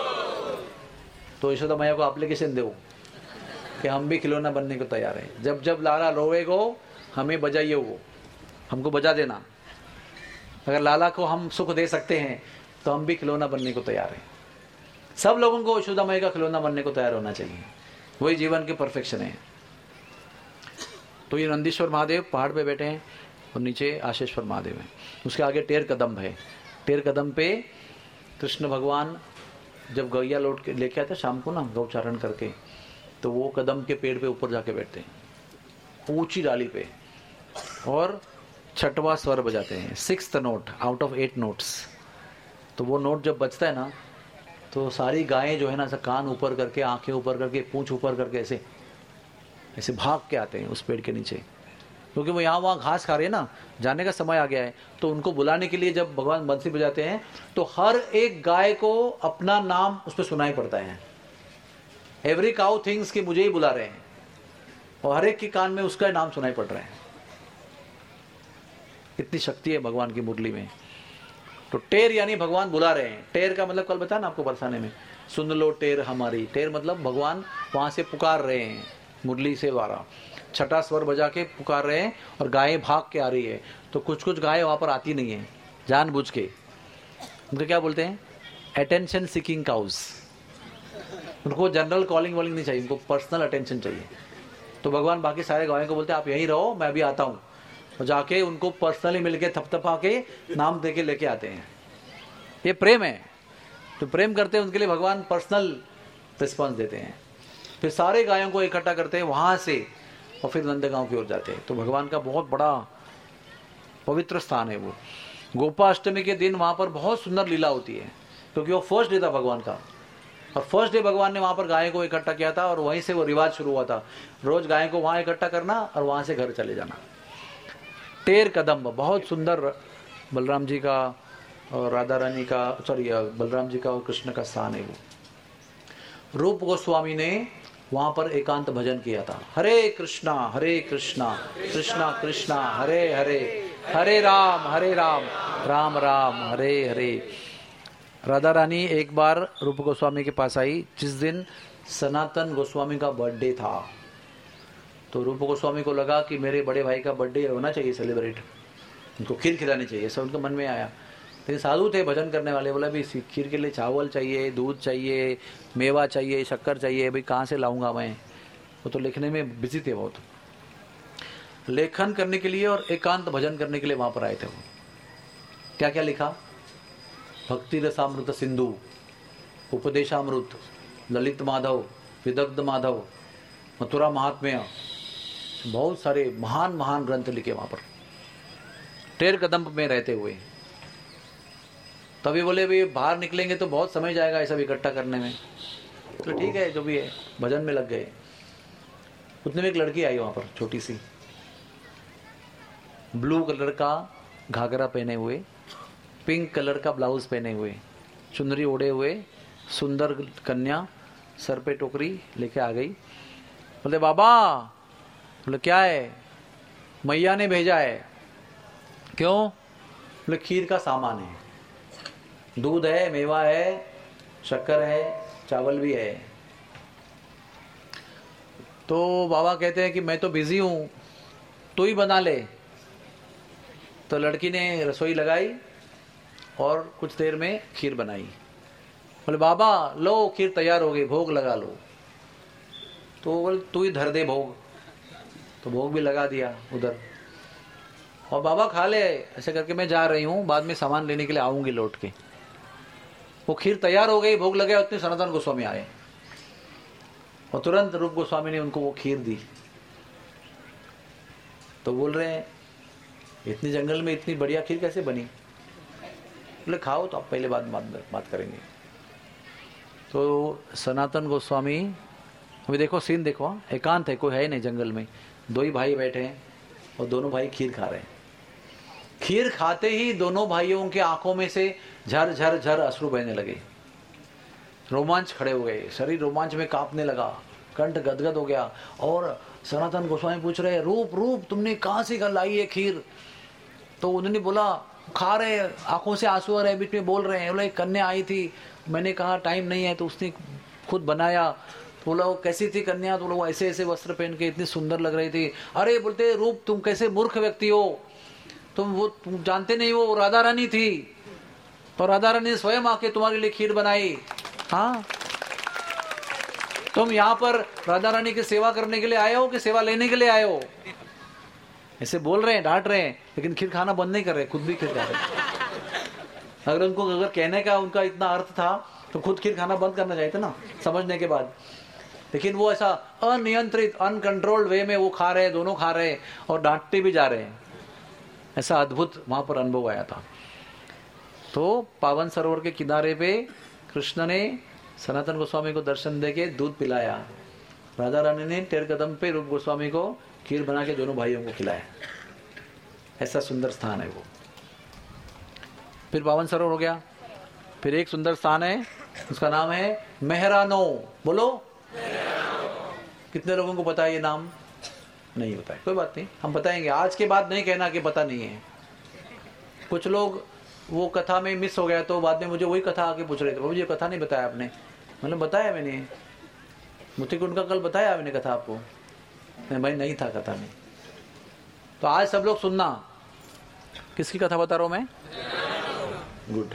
तो यशोदा मैया को एप्लीकेशन दो कि हम भी खिलौना बनने को तैयार हैं। जब जब लाला रोएगो हमें बजाइए, वो हमको बजा देना। अगर लाला को हम सुख दे सकते हैं तो हम भी खिलौना बनने को तैयार हैं। सब लोगों को यशोदा मैया का खिलौना बनने को तैयार होना चाहिए, वही जीवन की परफेक्शन है। तो ये नंदीश्वर महादेव पहाड़ पे बैठे हैं और नीचे आशेश्वर महादेव है। उसके आगे टेर कदम है। टेर कदम पे कृष्ण भगवान जब गैया लौट के लेके आते शाम को ना गौचारण करके, तो वो कदम के पेड़ पे ऊपर जाके बैठते हैं ऊंची डाली पे, और छठवां स्वर बजाते हैं, sixth note out of eight notes. तो वो नोट जब बजता है ना तो सारी गायें जो है ना, ऐसा कान ऊपर करके, आंखें ऊपर करके, पूंछ ऊपर करके ऐसे ऐसे भाग के आते हैं उस पेड़ के नीचे, क्योंकि वो यहाँ वहाँ घास खा रहे हैं ना, जाने का समय आ गया है। तो उनको बुलाने के लिए जब भगवान बंसी बजाते हैं तो हर एक गाय को अपना नाम उस पर सुनाई पड़ता है। एवरी काउ थिंग्स कि मुझे ही बुला रहे हैं, और हर एक के कान में उसका नाम सुनाई पड़ रहा है। इतनी शक्ति है भगवान की मुरली में। तो टेर यानी भगवान बुला रहे हैं। टेर का मतलब कल बताया ना आपको बरसाने में, सुन लो टेर हमारी। टेर मतलब भगवान वहां से पुकार रहे हैं मुरली से वारा, छठा स्वर बजा के पुकार रहे हैं, और गायें भाग के आ रही है। तो कुछ कुछ गायें वहां पर आती नहीं है जानबूझ के। उनको क्या बोलते हैं? Attention seeking cows. उनको जनरल कॉलिंग वॉलिंग नहीं चाहिए, उनको पर्सनल अटेंशन चाहिए। तो भगवान बाकी सारे गायों को बोलते हैं आप यहीं रहो, मैं भी आता हूँ, और जाके उनको पर्सनली मिलके थपथपा के नाम दे के लेके आते हैं। ये प्रेम है। तो प्रेम करते हैं उनके लिए भगवान पर्सनल रिस्पॉन्स देते हैं। फिर सारे गायों को इकट्ठा करते हैं वहां से, और फिर नंदगांव की ओर जाते हैं। तो भगवान का बहुत बड़ा पवित्र स्थान है वो। गोपाष्टमी के दिन वहां पर बहुत सुंदर लीला होती है, क्योंकि वो फर्स्ट डे था भगवान का, और फर्स्ट डे भगवान ने वहां पर गायों को इकट्ठा किया था, और वहीं से वो रिवाज शुरू हुआ था, रोज गायों को वहां इकट्ठा करना और वहां से घर चले जाना। टेर कदम बहुत सुंदर बलराम जी का और राधा रानी का, सॉरी बलराम जी का और कृष्ण का स्थान है वो। रूप गोस्वामी ने वहां पर एकांत भजन किया था। हरे कृष्णा हरे कृष्णा कृष्णा कृष्णा हरे हरे, हरे राम हरे राम राम राम हरे हरे। राधा रानी एक बार रूप गोस्वामी के पास आई जिस दिन सनातन गोस्वामी का बर्थडे था। तो रूप गोस्वामी को लगा कि मेरे बड़े भाई का बर्थडे होना चाहिए सेलिब्रेट, उनको खीर खिलानी चाहिए, सब उनके मन में आया। लेकिन साधु थे भजन करने वाले, बोला भी खीर के लिए चावल चाहिए, दूध चाहिए, मेवा चाहिए, शक्कर चाहिए, भाई कहाँ से लाऊंगा मैं। वो तो लिखने में बिजी थे बहुत, लेखन करने के लिए और एकांत भजन करने के लिए वहां पर आए थे वो। क्या क्या लिखा? भक्ति रसामृत सिंधु, उपदेशामृत, ललित माधव, विदग्ध माधव, मथुरा महात्म्य, बहुत सारे महान महान ग्रंथ लिखे वहां पर टेर कदम में रहते हुए। तभी बोले भी बाहर निकलेंगे तो बहुत समय जाएगा ऐसा इकट्ठा करने में। तो ठीक है जो भी है, भजन में लग गए। उतने में एक लड़की आई वहां पर, छोटी सी, ब्लू कलर का घाघरा पहने हुए, पिंक कलर का ब्लाउज पहने हुए, चुनरी ओढ़े हुए, सुंदर कन्या, सर पे टोकरी लेके आ गई। बोले बाबा, बोले क्या है? मैया ने भेजा है। क्यों? बोले खीर का सामान है, दूध है, मेवा है, शक्कर है, चावल भी है। तो बाबा कहते हैं कि मैं तो बिजी हूं, तू ही बना ले। तो लड़की ने रसोई लगाई और कुछ देर में खीर बनाई। बोले बाबा लो खीर तैयार हो गई, भोग लगा लो। तो बोले तू ही धर दे भोग। तो भोग भी लगा दिया उधर, और बाबा खा ले, ऐसे करके मैं जा रही हूँ, बाद में सामान लेने के लिए आऊंगी लौट के। वो खीर तैयार हो गई, भोग लगे, उतने सनातन गोस्वामी आए और तुरंत रूप गोस्वामी ने उनको वो खीर दी। तो बोल रहे हैं इतनी जंगल में इतनी बढ़िया खीर कैसे बनी? बोले खाओ तो आप पहले बात बात, बात करेंगे। तो सनातन गोस्वामी, अभी देखो सीन देखो, एकांत है, कोई है नहीं जंगल में, दो ही भाई बैठे हैं और दोनों भाई खीर खा रहे हैं। खीर खाते ही दोनों भाइयों के आंखों में से झर झर झर अश्रु बहने लगे, रोमांच खड़े हो गए, शरीर रोमांच में कांपने लगा, कंठ गदगद हो गया। और सनातन गोस्वामी पूछ रहे रूप रूप तुमने कहाँ से लाई है खीर? तो उन्होंने बोला खा रहे, आंखों से आंसू आ रहे, बीच में बोल रहे हैं। बोले कन्या आई थी, मैंने कहा टाइम नहीं है, तो उसने खुद बनाया। तो बोला वो कैसी थी कन्या, तो बोला वो ऐसे ऐसे वस्त्र पहन के इतनी सुंदर लग रही थी। अरे बोलते रूप तुम कैसे मूर्ख व्यक्ति हो, तुम वो तुम जानते नहीं वो राधा रानी थी, तो राधा रानी ने स्वयं आके तुम्हारे लिए खीर बनाई। हाँ, तुम यहाँ पर राधा रानी की सेवा करने के लिए आए हो कि सेवा लेने के लिए आए हो? ऐसे बोल रहे हैं, डांट रहे हैं, लेकिन खीर खाना बंद नहीं कर रहे, खुद भी खीर खा रहे। अगर उनको अगर कहने का उनका इतना अर्थ था तो खुद खीर खाना बंद करना चाहिए था ना समझने के बाद। लेकिन वो ऐसा अनियंत्रित अनकंट्रोल्ड वे में वो खा रहे हैं, दोनों खा रहे हैं और डांटते भी जा रहे हैं। ऐसा अद्भुत वहां पर अनुभव आया था। तो पावन सरोवर के किनारे पे कृष्ण ने सनातन गोस्वामी को दर्शन देके दूध पिलाया, राधा रानी ने तेरे कदम पे रूप गोस्वामी को खीर बना के दोनों भाइयों को खिलाया। ऐसा सुंदर स्थान है वो। फिर पावन सरोवर हो गया। फिर एक सुंदर स्थान है, उसका नाम है मेहरानो। बोलो कितने लोगों को पता है ये नाम? नहीं होता है, कोई बात नहीं, हम बताएंगे। आज के बाद नहीं कहना कि पता नहीं है। कुछ लोग वो कथा में मिस हो गया तो बाद में मुझे वही कथा आके पूछ रहे थे, मुझे कथा नहीं बताया आपने। मतलब बताया मैंने, मुझे उनका कल बताया मैंने कथा आपको। मैं नहीं था कथा में। तो आज सब लोग सुनना, किसकी कथा बता रहा हूं मैं? गुड।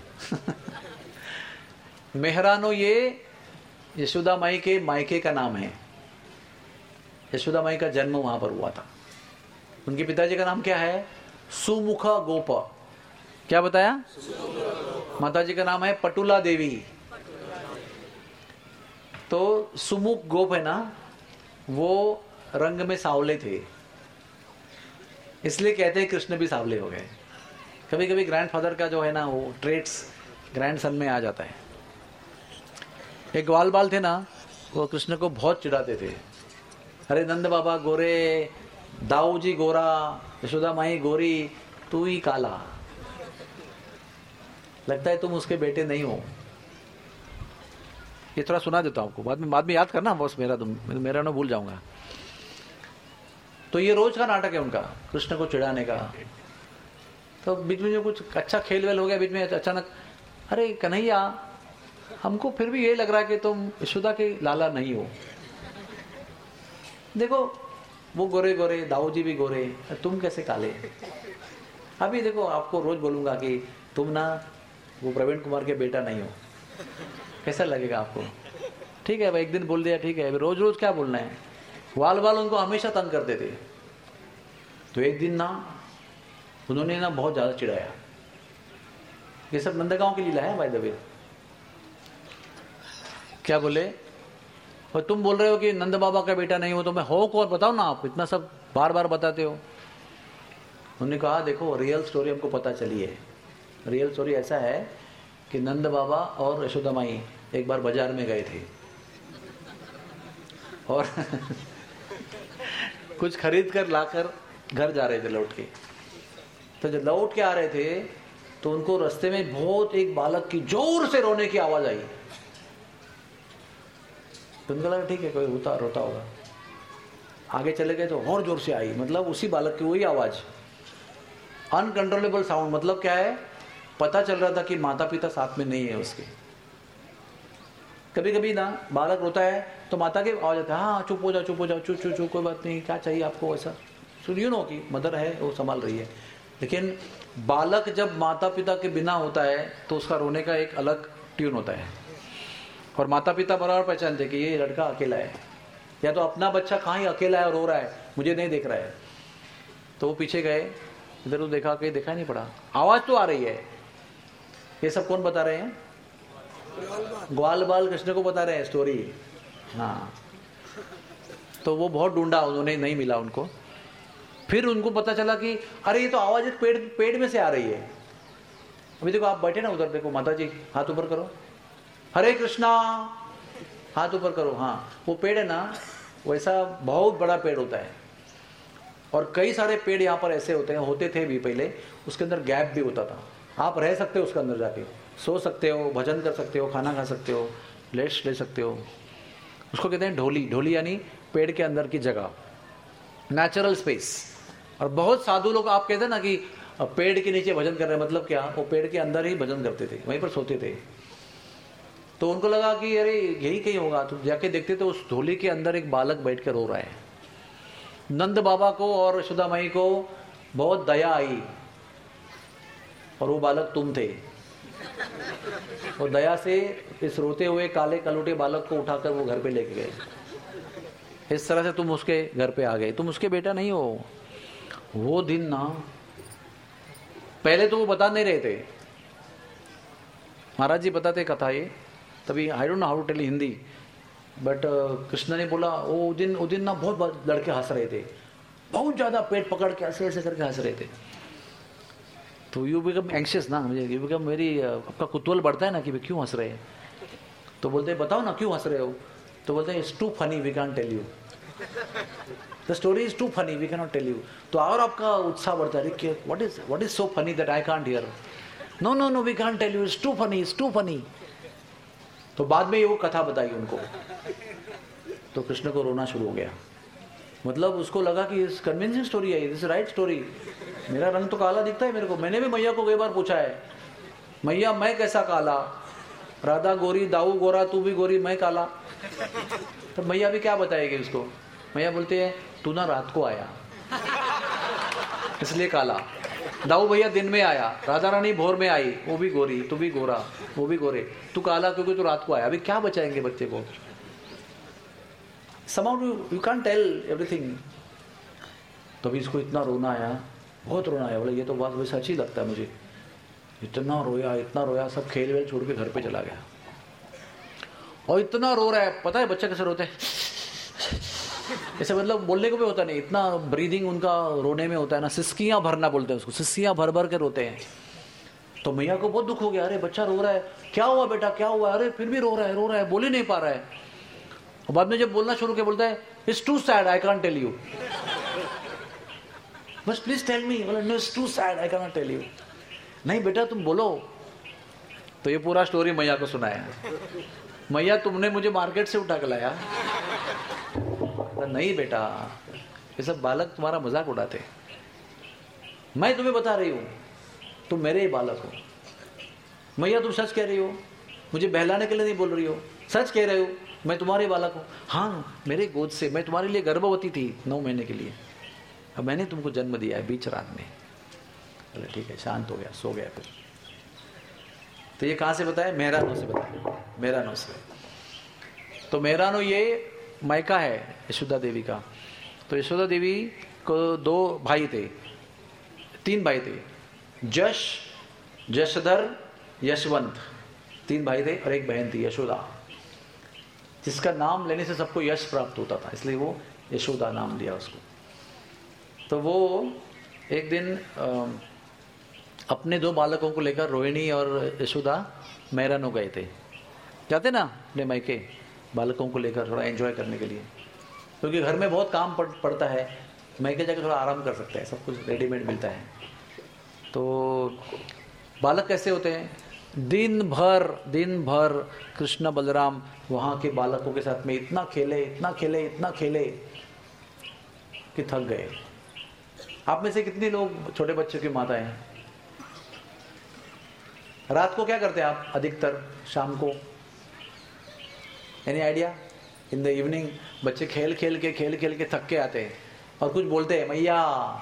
मेहरानो ये यशोदा माई के मायके का नाम है। यशोदा माई का जन्म वहां पर हुआ था। उनके पिताजी का नाम क्या है? सुमुख गोप। क्या बताया? माताजी का नाम है पटुला देवी। तो सुमुख गोप है ना, वो रंग में सांवले थे, इसलिए कहते हैं कृष्ण भी सांवले हो गए। कभी कभी ग्रैंडफादर का जो है ना वो ट्रेट्स ग्रैंड सन में आ जाता है। एक ग्वाल बाल थे ना, वो कृष्ण को बहुत चिढ़ाते थे। अरे नंद बाबा गोरे, दाऊ जी गोरा, यशोदा माई गोरी, तू ही काला, लगता है तुम उसके बेटे नहीं हो। ये थोड़ा सुना देता हूं आपको, बाद में बाद में याद करना बस, मेरा तुम मेरा ना भूल जाऊंगा। तो ये रोज का नाटक है उनका, कृष्ण को चिढ़ाने का। तो बीच में जो कुछ अच्छा खेल वेल हो गया, बीच में अचानक, अरे कन्हैया हमको फिर भी ये लग रहा है कि तुम यशोदा के लाला नहीं हो। देखो वो गोरे गोरे, दाऊ जी भी गोरे, तुम कैसे काले? अभी देखो आपको रोज बोलूंगा कि तुम ना वो प्रवीण कुमार के बेटा नहीं हो, कैसा लगेगा आपको? ठीक है भाई, एक दिन बोल दिया ठीक है, रोज रोज क्या बोलना है? वाल वाल उनको हमेशा तंग करते थे। तो एक दिन ना उन्होंने ना बहुत ज्यादा चिढ़ाया। ये सब नंदगांव की लीला है बाय द वे। क्या बोले? और तुम बोल रहे हो कि नंद बाबा का बेटा नहीं हो, तो मैं हो कौन बताओ ना, आप इतना सब बार बार बताते हो। उन्होंने कहा देखो रियल स्टोरी हमको पता चली है। रियल स्टोरी ऐसा है कि नंद बाबा और यशोदा माई एक बार बाजार में गए थे और कुछ खरीद कर लाकर घर जा रहे थे लौट के। तो जब लौट के आ रहे थे तो उनको रास्ते में बहुत एक बालक की जोर से रोने की आवाज आई। तो उनको लगा ठीक है कोई रोता रोता होगा। आगे चले गए तो और जोर से आई, मतलब उसी बालक की वही आवाज, अनकंट्रोलेबल साउंड। मतलब क्या है, पता चल रहा था कि माता पिता साथ में नहीं है उसके। कभी कभी ना बालक रोता है तो माता की आवाज आता है, हाँ चुप हो जाओ चुप हो जाओ, चुप चुप चुप, कोई बात नहीं, क्या चाहिए आपको, ऐसा सुनियो नो कि मदर है वो संभाल रही है। लेकिन बालक जब माता पिता के बिना होता है तो उसका रोने का एक अलग ट्यून होता है। और माता पिता बराबर पहचानते कि ये लड़का अकेला है, या तो अपना बच्चा कहाँ ही अकेला है और रो रहा है, मुझे नहीं देख रहा है। तो वो पीछे गए, इधर उधर देखा, कहीं दिखाई नहीं पड़ा, आवाज तो आ रही है। ये सब कौन बता रहे हैं? ग्वाल बाल कृष्ण को बता रहे हैं स्टोरी। हाँ, तो वो बहुत ढूंढा उन्होंने, नहीं मिला उनको। फिर उनको पता चला कि अरे ये तो आवाज एक पेड़ पेड़ में से आ रही है। अभी देखो आप बैठे ना उधर, देखो माता जी हाथ ऊपर करो, हरे कृष्णा, हाथ ऊपर करो। हाँ, वो पेड़ है ना, वैसा बहुत बड़ा पेड़ होता है और कई सारे पेड़ यहाँ पर ऐसे होते हैं, होते थे भी पहले। उसके अंदर गैप भी होता था, आप रह सकते हो उसके अंदर जाके, सो सकते हो, भजन कर सकते हो, खाना खा सकते हो, लेट्स ले सकते हो। उसको कहते हैं ढोली। ढोली यानी पेड़ के अंदर की जगह, नेचुरल स्पेस। और बहुत साधु लोग, आप कहते हैं ना कि पेड़ के नीचे भजन कर रहे हैं, मतलब क्या, वो पेड़ के अंदर ही भजन करते थे, वहीं पर सोते थे। तो उनको लगा कि अरे यही कहीं होगा, तो जाके देखते तो उस झोली के अंदर एक बालक बैठ कर रो रहा है। नंद बाबा को और यशोदा माई को बहुत दया आई, और वो बालक तुम थे। और दया से इस रोते हुए काले कलूटे बालक को उठाकर वो घर पे लेके गए। इस तरह से तुम उसके घर पे आ गए, तुम उसके बेटा नहीं हो। वो दिन ना, पहले तो वो बता नहीं रहे थे, महाराज जी बताते कथा ये, तभी I don't know how to tell Hindi, but Krishna ने बोला वो दिन वो दिन ना बहुत लड़के हंस रहे थे, बहुत ज्यादा पेट पकड़ के ऐसे ऐसे करके हंस रहे थे। तो यू बिकम एंशियस ना, मुझे यू बिकम मेरी आपका कुतूहल बढ़ता है ना कि वे क्यों हंस रहे हैं। तो बोलते बताओ ना क्यों हंस रहे हो। तो बोलते हैं it's too funny, we can tell you, the story is too funny, we can not tell you. तो और आपका उत्साह बढ़ता है, what is what is so funny that I can't hear. No no no we can tell you, it's too funny, it's too funny. तो बाद में ये वो कथा बताई उनको, तो कृष्ण को रोना शुरू हो गया। मतलब उसको लगा कि इस कन्विंसिंग स्टोरी है, दिस राइट स्टोरी। मेरा रंग तो काला दिखता है मेरे को, मैंने भी मैया को कई बार पूछा है, मैया मैं कैसा काला, राधा गोरी, दाऊ गोरा, तू भी गोरी, मैं काला। तो मैया भी क्या बताएगी उसको। मैया बोलते हैं तू ना रात को आया इसलिए काला, दाऊ भैया दिन में आया, राधा रानी भोर में आई, वो भी गोरी, तू भी गोरा, वो भी गोरे, तू काला क्योंकि तू रात को आया। अभी क्या बचाएंगे बच्चे को। Somehow you, you can't tell everything। तो भी इसको इतना रोना आया, बहुत रोना आया। बोले ये तो बात वैसे अच्छी लगता है मुझे। इतना रोया इतना रोया, सब खेल वेल छोड़ के घर पे चला गया। और इतना रो रहा है, पता है बच्चा कैसे रोते हैं ऐसे, मतलब बोलने को भी होता नहीं, इतना ब्रीदिंग उनका रोने में होता है ना, सिसकियां भरना बोलते हैं उसको, सिसकियां भर भर के रोते हैं। तो मैया को बहुत दुख हो गया, अरे बच्चा रो रहा है, क्या हुआ बेटा क्या हुआ, अरे फिर भी रो रहा है रो रहा है, बोल ही नहीं पा रहा है। और बाद में जब बोलना शुरू किया बोलता है it's too sad I can't tell you, बस प्लीज टेल मी। बोला no it's too sad I can't tell you. नहीं बेटा तुम बोलो। तो ये पूरा स्टोरी मैया को सुनाया। मैया तुमने मुझे मार्केट से उठा के लाया। नहीं बेटा, ये सब बालक तुम्हारा मजाक उड़ाते, मैं तुम्हें बता रही हूं तुम मेरे ही बालक हो। मैया तुम सच कह रही हो, मुझे बहलाने के लिए नहीं बोल रही हो, सच कह रहे हो मैं तुम्हारे बालक हूँ। हाँ मेरे गोद से, मैं तुम्हारे लिए गर्भवती थी नौ महीने के लिए, अब मैंने तुमको जन्म दिया है बीच रात में। बोले ठीक है, शांत हो गया, सो गया। फिर तो ये कहाँ से बताया, मेहरानो से बताया, मेहरानो से। तो मेहरानो ये मायका है यशोदा देवी का। तो यशोदा देवी को दो भाई थे, तीन भाई थे, जश, जशधर, यशवंत, तीन भाई थे और एक बहन थी यशोदा, जिसका नाम लेने से सबको यश प्राप्त होता था, इसलिए वो यशोदा नाम दिया उसको। तो वो एक दिन अपने दो बालकों को लेकर रोहिणी और यशोदा मेहरानो गए थे। जाते ना अपने मायके बालकों को लेकर थोड़ा एंजॉय करने के लिए, क्योंकि घर में बहुत काम पड़, पड़ता है, मायके जाकर थोड़ा आराम कर सकते हैं, सब कुछ रेडीमेड मिलता है। तो बालक कैसे होते हैं, दिन भर दिन भर कृष्ण बलराम वहाँ के बालकों के साथ में इतना खेले इतना खेले इतना खेले कि थक गए। आप में से कितने लोग छोटे बच्चों की माता हैं? रात को क्या करते हैं आप अधिकतर, शाम को? Any idea? In the evening बच्चे खेल खेल के खेल खेल के थक के आते हैं और कुछ बोलते हैं, मैया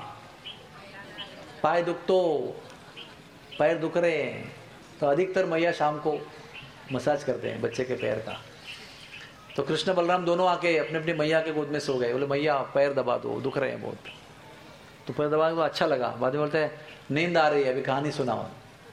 पाए दुख तो पैर दुख रहे हैं। तो अधिकतर मैया शाम को मसाज करते हैं बच्चे के पैर का। तो कृष्ण बलराम दोनों आके अपने अपनी मैया के गोद में सो गए। बोले मैया पैर दबा दो, दुख रहे हैं बहुत। तो पैर दबा दो, अच्छा लगा। बाद में बोलते हैं नींद आ रही है, अभी कहानी सुनाओ।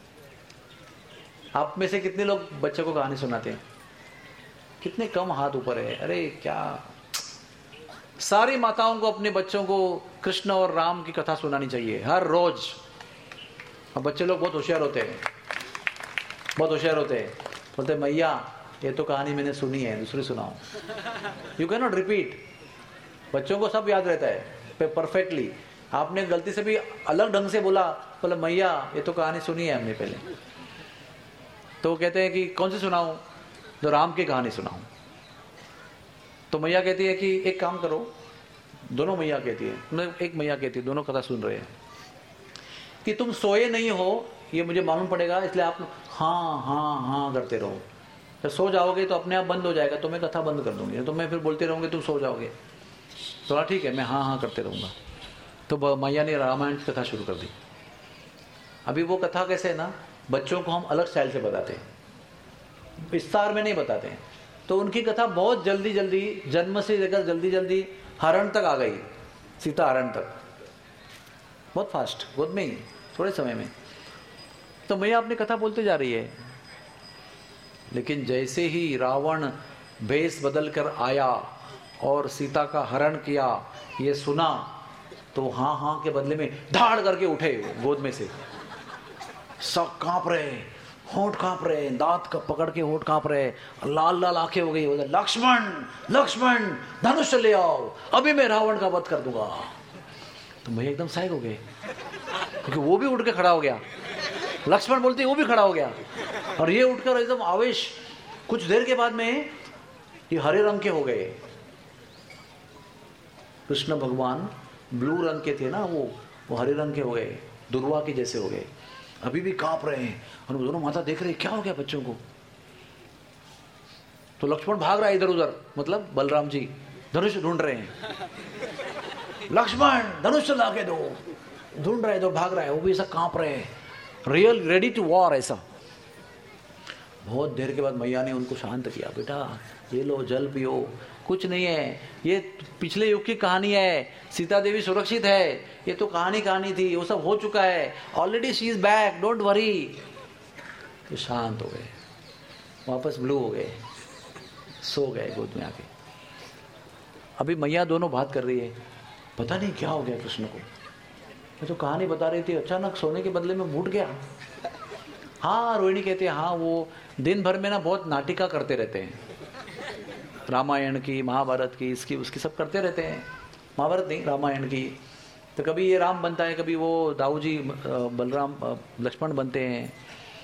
आप में से कितने लोग बच्चे को कहानी सुनाते हैं? कितने कम हाथ ऊपर है। अरे क्या, सारी माताओं को अपने बच्चों को कृष्ण और राम की कथा सुनानी चाहिए हर रोज। अब बच्चे लोग बहुत होशियार होते हैं, बहुत होशियार होते हैं। बोलते मैया ये तो कहानी मैंने सुनी है, दूसरी सुनाओ। You can not repeat. बच्चों को सब याद रहता है परफेक्टली। आपने गलती से भी अलग ढंग से बोला, बोले मैया ये तो कहानी सुनी है हमने पहले। तो वो कहते हैं कि कौन सी सुनाऊं? तो राम की कहानी सुनाऊं। तो मैया कहती है कि एक काम करो, दोनों मैया कहती है, एक मैया कहती है, दोनों कथा सुन रहे हैं, कि तुम सोए नहीं हो ये मुझे मालूम पड़ेगा, इसलिए आप हाँ हाँ हाँ करते रहो। तो सो जाओगे तो अपने आप बंद हो जाएगा, तो मैं कथा बंद कर दूंगी, तो मैं फिर बोलते रहूंगी तुम सो जाओगे। तो ठीक है, मैं हाँ हाँ करते रहूंगा। तो मैया ने रामायण की कथा शुरू कर दी। अभी वो कथा कैसे है ना, बच्चों को हम अलग स्टाइल से बताते हैं, विस्तार में नहीं बताते हैं। तो उनकी कथा बहुत जल्दी जल्दी, जन्म से लेकर जल्दी जल्दी हरण तक आ गई, सीता हरण तक, बहुत फास्ट, गोद में ही, थोड़े समय में। तो मैया अपनी कथा बोलते जा रही है। लेकिन जैसे ही रावण भेष बदल कर आया और सीता का हरण किया, ये सुना, तो हाँ हाँ के बदले में धाड़ करके उठे गोद में से, सब कांप रहे, होंठ कांप रहे, दांत का पकड़ के होंठ कांप रहे, लाल लाल आंखें हो गई। लक्ष्मण लक्ष्मण धनुष ले आओ, अभी मैं रावण का वध कर दूंगा। तो मैं एकदम साइक हो गए, क्योंकि वो भी उठ के खड़ा हो गया, लक्ष्मण बोलते वो भी खड़ा हो गया, और ये उठकर एकदम आवेश। कुछ देर के बाद में ये हरे रंग के हो गए। कृष्ण भगवान ब्लू रंग के थे ना, वो वो हरे रंग के हो गए, दुर्वा के जैसे हो गए, अभी भी कांप रहे हैं। और दोनों माता देख रहे क्या हो गया बच्चों को। तो लक्ष्मण भाग रहा है इधर उधर, मतलब बलराम जी धनुष ढूंढ रहे हैं, लक्ष्मण धनुष ला के दो, ढूंढ रहे, इधर भाग रहा है, वो भी ऐसा कांप रहे हैं, रियल रेडी टू वॉर ऐसा। बहुत देर के बाद मैया ने उनको शांत किया, बेटा ये लो जल पियो, कुछ नहीं है, ये पिछले युग की कहानी है, सीता देवी सुरक्षित है, ये तो कहानी कहानी थी, वो सब हो चुका है, already she is back, don't worry. तो शांत हो गए, वापस ब्लू हो गए, सो गए गोद में आके। अभी मैया दोनों बात कर रही है, पता नहीं क्या हो गया कृष्ण को, मैं तो कहानी बता रही थी, अचानक सोने के बदले में उठ गया। हाँ, रोहिणी कहती है, हाँ वो दिन भर में ना बहुत नाटिका करते रहते हैं, रामायण की, महाभारत की, इसकी उसकी सब करते रहते हैं, महाभारत नहीं रामायण की। तो कभी ये राम बनता है, कभी वो दाऊ जी बलराम लक्ष्मण बनते हैं।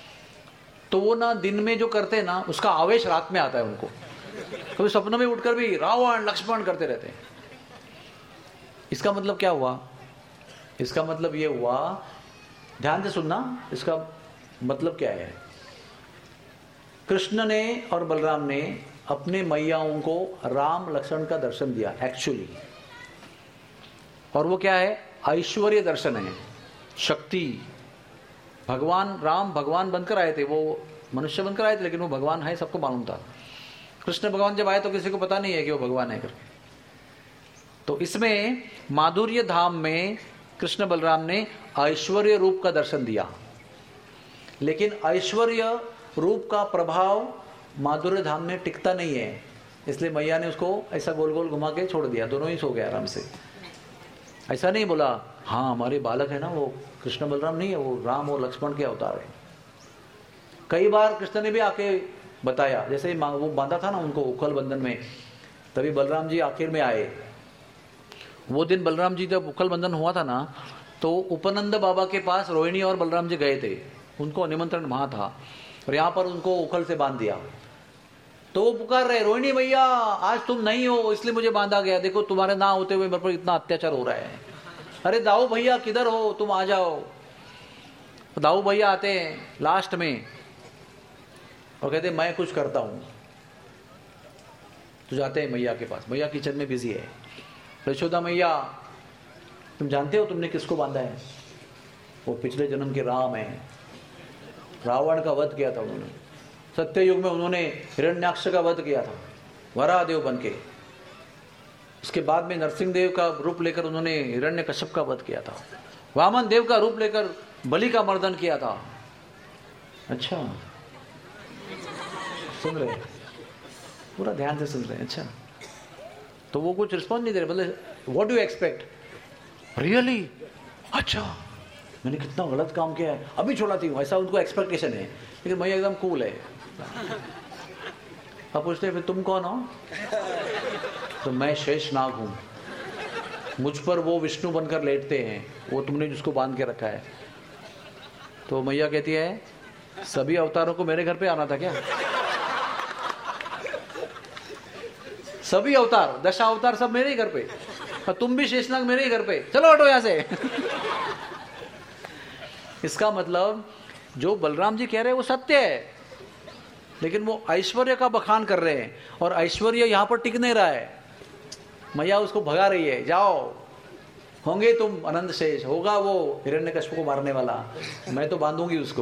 तो वो ना दिन में जो करते हैं ना, उसका आवेश रात में आता है उनको, कभी सपनों में उठकर भी रावण लक्ष्मण करते रहते हैं। इसका मतलब क्या हुआ? इसका मतलब ये हुआ, ध्यान से सुनना, इसका मतलब क्या है। कृष्ण ने और बलराम ने अपने मैयाओं को राम लक्ष्मण का दर्शन दिया एक्चुअली, और वो क्या है? ऐश्वर्य दर्शन है, शक्ति। भगवान राम भगवान बनकर आए थे, वो मनुष्य बनकर आए थे, लेकिन वो भगवान है, सबको मालूम था। कृष्ण भगवान जब आए तो किसी को पता नहीं है कि वो भगवान है करके। तो इसमें माधुर्य धाम में कृष्ण बलराम ने ऐश्वर्य रूप का दर्शन दिया, लेकिन ऐश्वर्य रूप का प्रभाव माधुर्य धाम में टिकता नहीं है, इसलिए मैया ने उसको ऐसा गोल गोल घुमा के छोड़ दिया, दोनों ही सो गए आराम से। ऐसा नहीं बोला, हाँ हमारे बालक है ना वो कृष्ण बलराम नहीं है, वो राम और लक्ष्मण के अवतार है। कई बार कृष्ण ने भी आके बताया, जैसे वो बांधा था ना उनको उखल बंधन में, तभी बलराम जी आखिर में आए। वो दिन बलराम जी जब उखल बंधन हुआ था ना, तो उपनंद बाबा के पास रोहिणी और बलराम जी गए थे, उनको निमंत्रण वहां था, और यहाँ पर उनको उखल से बांध दिया। तो वो पुकार रहे, रोहिणी भैया आज तुम नहीं हो इसलिए मुझे बांधा गया, देखो तुम्हारे ना होते हुए मेरे पर इतना अत्याचार हो रहा है, अरे दाऊ भैया किधर हो, तुम आ जाओ। दाऊ भैया आते हैं लास्ट में और कहते मैं कुछ करता हूं। तो जाते हैं मैया के पास, मैया किचन में बिजी है। यशोदा मैया तुम जानते हो तुमने किसको बांधा है? वो पिछले जन्म के राम है, रावण का वध किया था उन्होंने, सत्ययुग में उन्होंने हिरण्याक्ष का वध किया था वरादेव बन के। उसके बाद में नरसिंह देव का रूप लेकर उन्होंने हिरण्यकश्यप का वध किया था, वामन देव का रूप लेकर बलि का मर्दन किया था। अच्छा सुन रहे, पूरा ध्यान से सुन रहे हैं। अच्छा, तो वो कुछ रिस्पॉन्स नहीं दे रहे, बोले what do you expect really, अच्छा मैंने कितना गलत काम किया है, अभी छोड़ाती हूँ, ऐसा उनको एक्सपेक्टेशन है। लेकिन मैं एकदम कूल है। अब पूछते हैं फिर तुम कौन हो? तो मैं शेषनाग हूं, मुझ पर वो विष्णु बनकर लेटते हैं, वो तुमने जिसको बांध के रखा है। तो मैया कहती है सभी अवतारों को मेरे घर पे आना था क्या? सभी अवतार, दशा अवतार सब मेरे ही घर पे, और तुम भी शेषनाग मेरे ही घर पे, चलो हटो यहां से। इसका मतलब जो बलराम जी कह रहे हैं वो सत्य है। लेकिन वो ऐश्वर्य का बखान कर रहे हैं और ऐश्वर्य यहाँ पर टिक नहीं रहा है। मैया उसको भगा रही है, जाओ होंगे तुम अनंत शेष, होगा वो हिरण्यकश्यप को मारने वाला, मैं तो बांधूंगी उसको।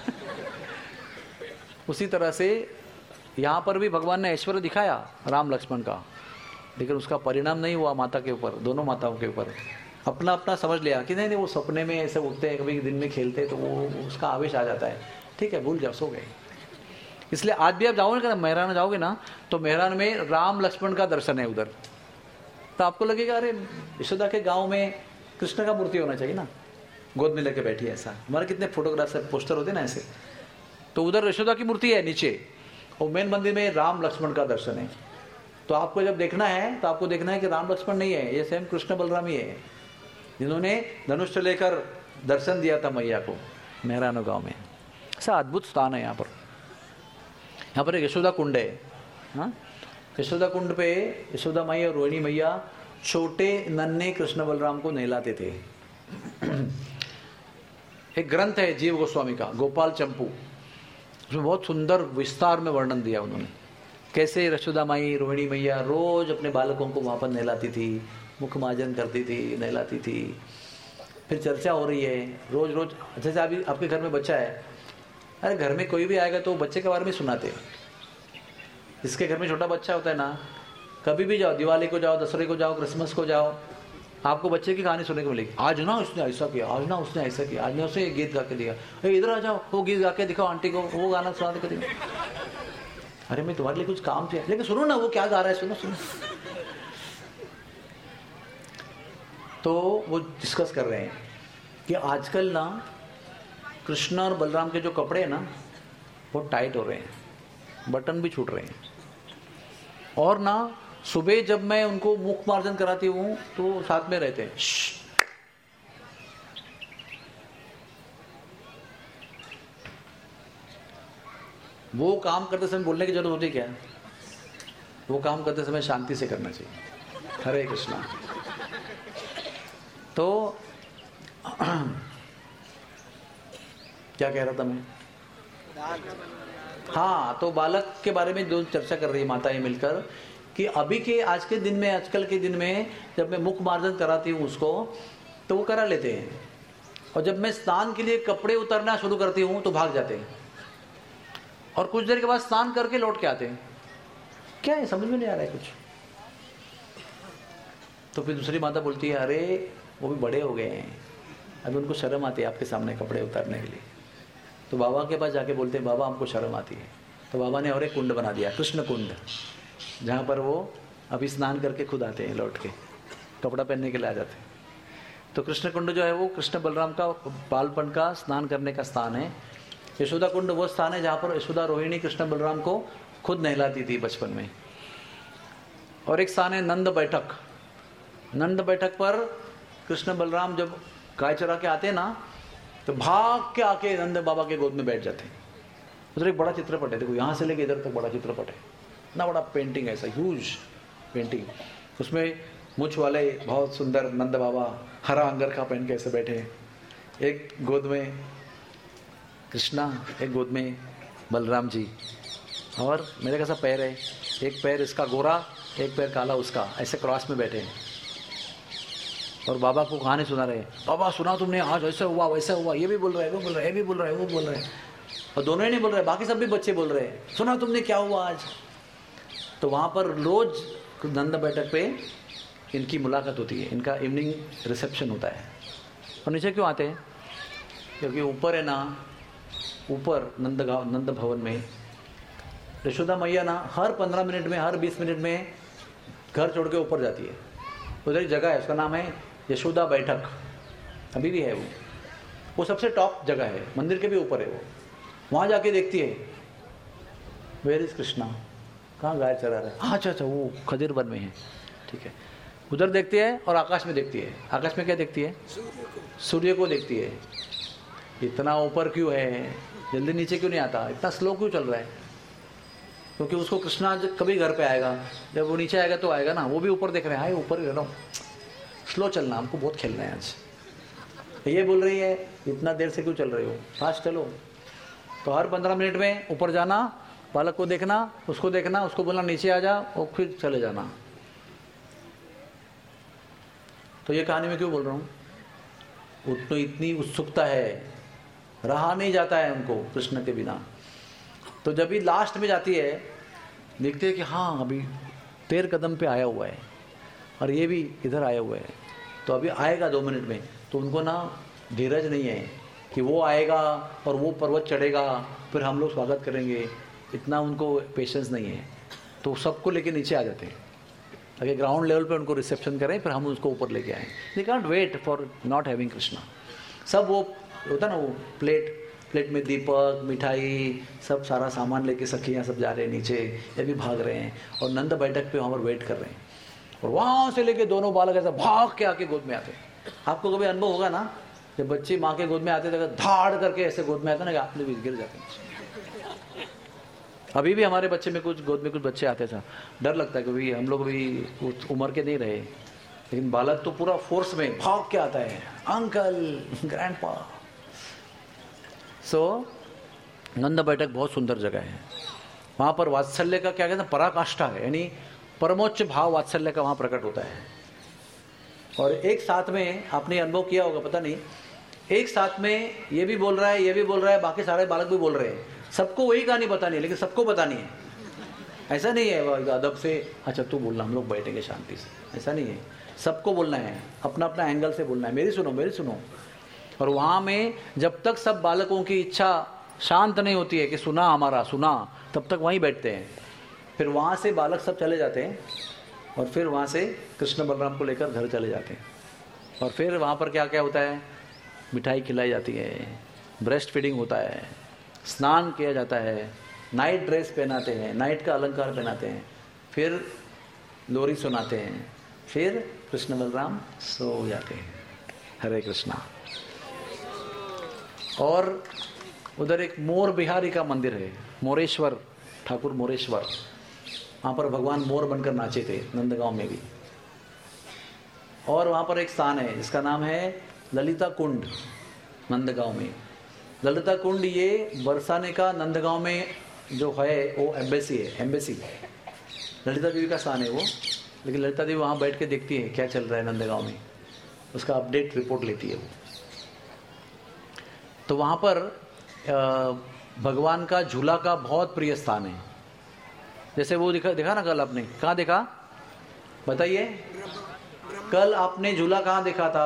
उसी तरह से यहाँ पर भी भगवान ने ऐश्वर्य दिखाया राम लक्ष्मण का, लेकिन उसका परिणाम नहीं हुआ माता के ऊपर, दोनों माताओं के ऊपर। अपना अपना समझ लिया कि नहीं नहीं वो सपने में ऐसे उठते हैं, कभी दिन में खेलते हैं तो वो उसका आवेश आ जाता है, ठीक है भूल जाओ, सो गए। इसलिए आज भी आप जाओगे ना मेहरान जाओगे ना, तो मेहरान में राम लक्ष्मण का दर्शन है उधर, तो आपको लगेगा अरे यशोदा के गांव में कृष्ण का मूर्ति होना चाहिए ना, गोद में लेके बैठी है। ऐसा हमारे कितने फोटोग्राफ्स पोस्टर होते ना ऐसे, तो उधर यशोदा की मूर्ति है नीचे, और मेन मंदिर में राम लक्ष्मण का दर्शन है। तो आपको जब देखना है तो आपको देखना है कि राम लक्ष्मण नहीं है, ये स्वयं कृष्ण बलराम ही है, जिन्होंने धनुष लेकर दर्शन दिया था मैया को मेहरानो गांव में। ऐसा अद्भुत स्थान है यहाँ पर। यहाँ पर एक यशोदा कुंड है। हाँ, यशोदा कुंड पे यशोदा माई और रोहिणी मैया छोटे नन्हे कृष्ण बलराम को नहलाते थे। एक ग्रंथ है जीव गोस्वामी का, गोपाल चंपू, उसमें बहुत सुंदर विस्तार में वर्णन दिया उन्होंने, कैसे यशोदा माई रोहिणी मैया रोज अपने बालकों को वहाँ पर नहलाती थी, मुख मार्जन करती थी, नहलाती थी। फिर चर्चा हो रही है रोज रोज, जैसे अभी आपके घर में बच्चा है, अरे घर में कोई भी आएगा तो बच्चे के बारे में सुनाते हैं। जिसके घर में छोटा बच्चा होता है ना, कभी भी जाओ, दिवाली को जाओ, दशहरे को जाओ, क्रिसमस को जाओ, आपको बच्चे की कहानी सुनने को मिलेगी। आज ना उसने ऐसा किया, आज ना उसने ऐसा किया, आज ने उसे गीत गा के दिया, इधर आ जाओ वो गीत गा के दिखाओ आंटी को, वो गाना सुना के दिखाओ। अरे मैं तुम्हारे लिए कुछ काम किया, लेकिन सुनो ना वो क्या गा रहा है, सुनो सुनो। तो वो डिस्कस कर रहे हैं कि आजकल ना कृष्ण और बलराम के जो कपड़े हैं ना वो टाइट हो रहे हैं, बटन भी छूट रहे हैं, और ना सुबह जब मैं उनको मुख मार्जन कराती हूँ तो साथ में रहते हैं। वो काम करते समय बोलने की जरूरत होती क्या? वो काम करते समय शांति से करना चाहिए। हरे कृष्णा। तो क्या कह रहा था मैं? हाँ, तो बालक के बारे में जो चर्चा कर रही है माताएं मिलकर कि अभी के आज के दिन में, आजकल के दिन में जब मैं मुख मार्जन कराती हूँ उसको तो वो करा लेते हैं, और जब मैं स्नान के लिए कपड़े उतारना शुरू करती हूँ तो भाग जाते हैं, और कुछ देर के बाद स्नान करके लौट के आते हैं। क्या है, समझ में नहीं आ रहा है कुछ। तो फिर दूसरी माता बोलती है अरे वो भी बड़े हो गए हैं, अभी उनको शर्म आती है आपके सामने कपड़े उतारने के लिए। तो बाबा के पास जाके बोलते हैं बाबा हमको शर्म आती है। तो बाबा ने और एक कुंड बना दिया, कृष्ण कुंड, जहाँ पर वो अभी स्नान करके खुद आते हैं, लौट के कपड़ा पहनने के लिए आ जाते हैं। तो कृष्ण कुंड जो है वो कृष्ण बलराम का बालपन का स्नान करने का स्थान है। यशोदा कुंड वो स्थान है जहाँ पर यशोदा रोहिणी कृष्ण बलराम को खुद नहलाती थी बचपन में। और एक स्थान है नंद बैठक। नंद बैठक पर कृष्ण बलराम जब गाय चरा के आते हैं ना तो भाग के आके नंद बाबा के गोद में बैठ जाते हैं। उधर एक बड़ा चित्रपट है, देखो यहाँ से लेके इधर तक बड़ा चित्रपट है, इतना बड़ा पेंटिंग है, ऐसा ह्यूज पेंटिंग। उसमें मुछ वाले बहुत सुंदर नंद बाबा हरा अंगरखा पहन के ऐसे बैठे हैं, एक गोद में कृष्णा, एक गोद में बलराम जी, और मेरे कैसा पैर है, एक पैर इसका गोरा, एक पैर काला उसका, ऐसे क्रॉस में बैठे हैं। और बाबा को कहानी सुना रहे, बाबा सुना तुमने आज ऐसा हुआ वैसा हुआ, ये भी बोल रहा है, वो बोल रहा है, ये भी बोल रहा है, वो बोल रहा है, और दोनों ही नहीं बोल रहे, बाकी सब भी बच्चे बोल रहे हैं, सुना तुमने क्या हुआ आज। तो वहाँ पर रोज नंद बैठक पे इनकी मुलाकात होती है, इनका इवनिंग रिसेप्शन होता है। और नीचे क्यों आते हैं? क्योंकि ऊपर है ना, ऊपर नंद गाँव नंद भवन में यशोदा मैया ना हर पंद्रह मिनट में, हर बीस मिनट में घर छोड़ के ऊपर जाती है। उधर एक जगह है, उसका नाम है यशोदा बैठक, अभी भी है वो वो सबसे टॉप जगह है, मंदिर के भी ऊपर है वो। वहाँ जाके देखती है वेयर इज कृष्णा, कहाँ गाय चरा रहा है, हाँ अच्छा अच्छा वो खजूर वन में है, ठीक है। उधर देखती है और आकाश में देखती है। आकाश में क्या देखती है? सूर्य को देखती है। इतना ऊपर क्यों है, जल्दी नीचे क्यों नहीं आता, इतना स्लो क्यों चल रहा है? क्योंकि उसको कृष्णा कभी घर पे आएगा, जब वो नीचे आएगा तो आएगा ना, वो भी ऊपर देख रहे हैं, हाय ऊपर ही रहो, स्लो चलना, हमको बहुत खेलना है आज। ये बोल रही है इतना देर से क्यों चल रही हो, फास्ट चलो। तो हर पंद्रह मिनट में ऊपर जाना बालक को देखना, उसको देखना, उसको बोलना नीचे आ जा और फिर चले जाना। तो ये कहानी में क्यों बोल रहा हूँ, उतनी इतनी उत्सुकता है, रहा नहीं जाता है उनको कृष्ण के बिना। तो जब भी लास्ट में जाती है देखते हैं कि हाँ अभी तेरह कदम पे आया हुआ है और ये भी इधर आया हुआ है, तो अभी आएगा दो मिनट में। तो उनको ना धीरज नहीं है कि वो आएगा और वो पर्वत चढ़ेगा फिर हम लोग स्वागत करेंगे, इतना उनको पेशेंस नहीं है। तो सबको लेके नीचे आ जाते हैं ताकि ग्राउंड लेवल पे उनको रिसेप्शन करें, फिर हम उसको ऊपर लेके आएँ। They can't wait for not having Krishna. सब वो होता ना, वो प्लेट प्लेट में दीपक, मिठाई, सब सारा सामान लेके सखियाँ सब जा रहे हैं नीचे, ये भी भाग रहे हैं और नंद बैठक पे वहाँ पर वेट कर रहे हैं। और वहाँ से लेके दोनों बालक ऐसा भाग के आके गोद में आते हैं। आपको कभी अनुभव होगा ना, जब बच्चे माँ के गोद में आते थे धाड़ करके ऐसे गोद में आते ना कि आपने भी गिर जाते हैं। अभी भी हमारे बच्चे में कुछ गोद में कुछ बच्चे आते थे, डर लगता है क्योंकि हम लोग भी उस उम्र के नहीं रहे, लेकिन बालक तो पूरा फोर्स में भाग के आता है, अंकल, ग्रैंडपा। सो नंद बैठक बहुत सुंदर जगह है। वहाँ पर वात्सल्य का क्या कहते हैं, पराकाष्ठा है, यानी परमोच्च भाव वात्सल्य का वहाँ प्रकट होता है। और एक साथ में आपने अनुभव किया होगा, पता नहीं, एक साथ में ये भी बोल रहा है, ये भी बोल रहा है, बाकी सारे बालक भी बोल रहे हैं। सबको वही कहानी बतानी है, लेकिन सबको बतानी है। ऐसा नहीं है अदब से अच्छा तू बोलना, हम लोग बैठेंगे शांति से, ऐसा नहीं है। सबको बोलना है, अपना अपना एंगल से बोलना है, मेरी सुनो मेरी सुनो। और वहाँ में जब तक सब बालकों की इच्छा शांत नहीं होती है कि सुना हमारा सुना, तब तक वहीं बैठते हैं। फिर वहाँ से बालक सब चले जाते हैं और फिर वहाँ से कृष्ण बलराम को लेकर घर चले जाते हैं। और फिर वहाँ पर क्या क्या होता है, मिठाई खिलाई जाती है, ब्रेस्ट फीडिंग होता है, स्नान किया जाता है, नाइट ड्रेस पहनाते हैं, नाइट का अलंकार पहनाते हैं, फिर लोरी सुनाते हैं, फिर कृष्ण बलराम सो जाते हैं। हरे कृष्णा। और उधर एक मोर बिहारी का मंदिर है, मोरेश्वर, ठाकुर मोरेश्वर। वहाँ पर भगवान मोर बनकर नाचे थे नंदगांव में भी। और वहाँ पर एक स्थान है जिसका नाम है ललिता कुंड, नंदगांव में। ललिता कुंड ये बरसाने का नंदगांव में जो है वो एम्बेसी है, एम्बेसी ललिता देवी का स्थान है वो। लेकिन ललिता देवी वहाँ बैठ के देखती है क्या चल रहा है नंदगांव में, उसका अपडेट रिपोर्ट लेती है वो। तो वहाँ पर भगवान का झूला का बहुत प्रिय स्थान है। जैसे वो दिखा दिखा ना कल आपने, कहाँ देखा बताइए? कल आपने झूला कहाँ देखा था?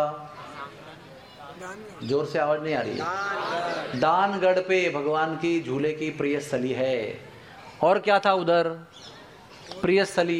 जोर से आवाज नहीं आ रही है। दानगढ़ पे भगवान की झूले की प्रिय स्थली है। और क्या था उधर प्रिय स्थली?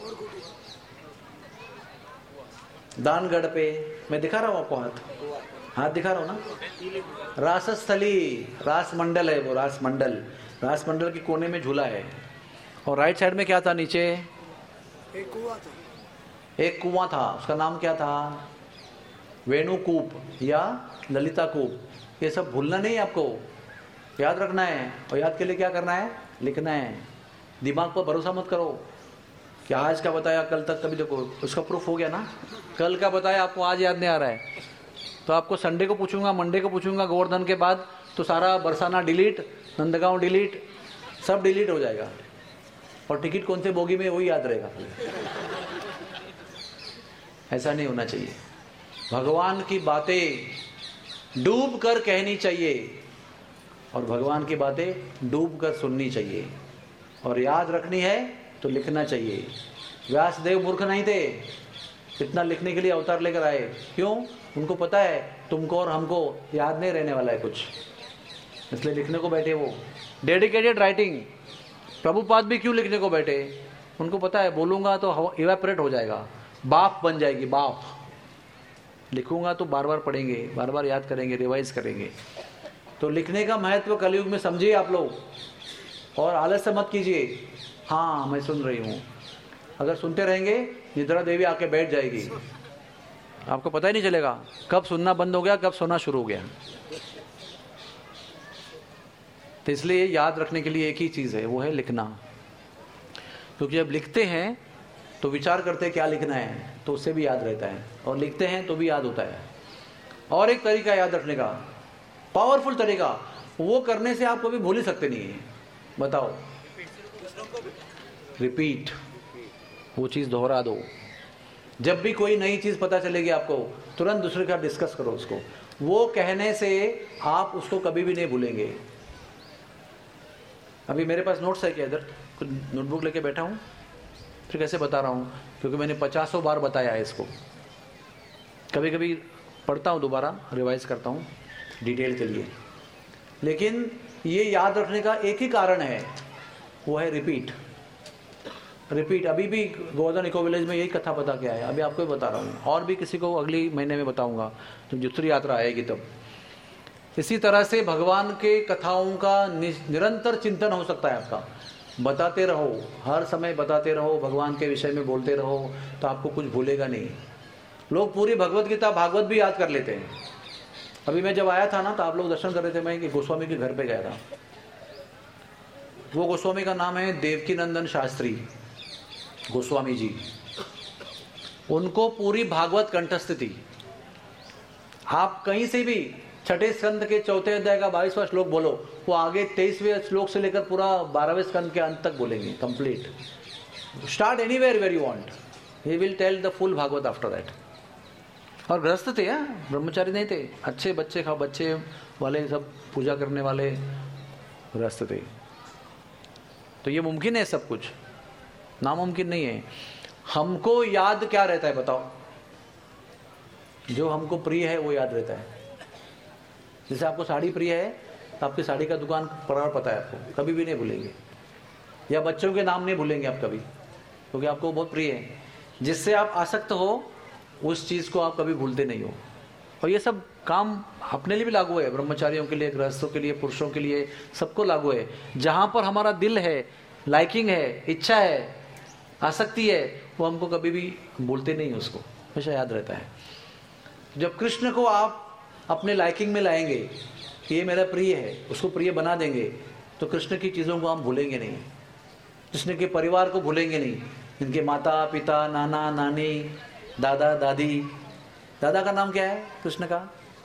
दानगढ़ पे मैं दिखा रहा हूँ आपको, हाथ हाथ दिखा रहा हूँ ना। रासस्थली, रास मंडल है वो, रास मंडल। रास मंडल के कोने में झूला है। और राइट साइड में क्या था नीचे? एक कुआं था, एक कुआं था, उसका नाम क्या था? वेणुकूप या ललिता कूप। ये सब भूलना नहीं है आपको, याद रखना है। और याद के लिए क्या करना है? लिखना है। दिमाग पर भरोसा मत करो कि आज का बताया कल तक, तभी देखो उसका प्रूफ हो गया ना। कल का बताया आपको आज याद नहीं आ रहा है, तो आपको संडे को पूछूंगा, मंडे को पूछूंगा, गोवर्धन के बाद तो सारा बरसाना डिलीट, नंदगांव डिलीट, सब डिलीट हो जाएगा। और टिकट कौन से बोगी में वही याद रहेगा। ऐसा नहीं होना चाहिए। भगवान की बातें डूब कर कहनी चाहिए और भगवान की बातें डूब कर सुननी चाहिए। और याद रखनी है तो लिखना चाहिए। व्यासदेव मूर्ख नहीं थे, इतना लिखने के लिए अवतार लेकर आए। क्यों? उनको पता है तुमको और हमको याद नहीं रहने वाला है कुछ, इसलिए लिखने को बैठे वो। Dedicated writing. प्रभुपाद भी क्यों लिखने को बैठे? उनको पता है बोलूंगा तो इवेपोरेट हो जाएगा, बाप बन जाएगी बाप। लिखूंगा तो बार बार पढ़ेंगे, बार बार याद करेंगे, रिवाइज करेंगे। तो लिखने का महत्व कलयुग में समझिए आप लोग, और आलस्य मत कीजिए। हाँ मैं सुन रही हूँ, अगर सुनते रहेंगे निद्रा देवी आके बैठ जाएगी, आपको पता ही नहीं चलेगा कब सुनना बंद हो गया, कब सोना शुरू हो गया। तो इसलिए याद रखने के लिए एक ही चीज है, वो है लिखना। क्योंकि जब लिखते हैं तो विचार करते हैं क्या लिखना है, तो उससे भी याद रहता है, और लिखते हैं तो भी याद होता है। और एक तरीका याद रखने का, पावरफुल तरीका, वो करने से आप कभी भूल ही सकते नहीं है। बताओ रिपीट, वो चीज दोहरा दो। जब भी कोई नई चीज पता चलेगी आपको, तुरंत दूसरे के साथ डिस्कस करो उसको। वो कहने से आप उसको कभी भी नहीं भूलेंगे। अभी मेरे पास नोट्स है क्या, इधर कुछ नोटबुक लेके बैठा हूँ, फिर कैसे बता रहा हूँ, क्योंकि मैंने पचासों बार बताया है इसको। कभी कभी पढ़ता हूँ, दोबारा रिवाइज करता हूँ डिटेल के लिए, लेकिन ये याद रखने का एक ही कारण है, वो है रिपीट। रिपीट। अभी भी गोवर्धन इको विलेज में यही कथा बता के आया, अभी आपको भी बता रहा हूँ, और भी किसी को अगली महीने में बताऊंगा जब दूसरी यात्रा आएगी तब। इसी तरह से भगवान के कथाओं का निरंतर चिंतन हो सकता है आपका। बताते रहो, हर समय बताते रहो, भगवान के विषय में बोलते रहो, तो आपको कुछ भूलेगा नहीं। लोग पूरी भगवत गीता भागवत भी याद कर लेते हैं। अभी मैं जब आया था ना, तो आप लोग दर्शन कर रहे थे, मैं कि गोस्वामी के घर पे गया था। वो गोस्वामी का नाम है देवकी नंदन शास्त्री गोस्वामी जी। उनको पूरी भागवत कंठस्थ थी। आप कहीं से भी छठे स्कंद के चौथे अध्याय का बाईसवां श्लोक बोलो, वो आगे तेईसवें श्लोक से लेकर पूरा बारहवें स्कंद के अंत तक बोलेंगे complete. Start anywhere where you want, he will tell the full Bhagavat after that. और गृहस्थ थे, या ब्रह्मचारी नहीं थे, अच्छे बच्चे खा बच्चे वाले, सब पूजा करने वाले गृहस्थ थे। तो ये मुमकिन है सब कुछ, नामुमकिन नहीं है। हमको याद क्या रहता है बताओ? जो हमको प्रिय है वो याद रहता है। जैसे आपको साड़ी प्रिय है, तो आपकी साड़ी का दुकान पर पता है आपको, कभी भी नहीं भूलेंगे। या बच्चों के नाम नहीं भूलेंगे आप कभी, क्योंकि आपको बहुत प्रिय है। जिससे आप आसक्त हो उस चीज को आप कभी भूलते नहीं हो। और ये सब काम अपने लिए भी लागू है, ब्रह्मचारियों के लिए, गृहस्थों के लिए, पुरुषों के लिए, सबको लागू है। जहां पर हमारा दिल है, लाइकिंग है, इच्छा है, आसक्ति है, वो हमको कभी भी भूलते नहीं, उसको हमेशा याद रहता है। जब कृष्ण को आप अपने लाइकिंग में लाएंगे कि ये मेरा प्रिय है, उसको प्रिय बना देंगे, तो कृष्ण की चीजों को हम भूलेंगे नहीं, कृष्ण के परिवार को भूलेंगे नहीं, इनके माता पिता, नाना नानी, दादा दादी। दादा का नाम क्या है कृष्ण का?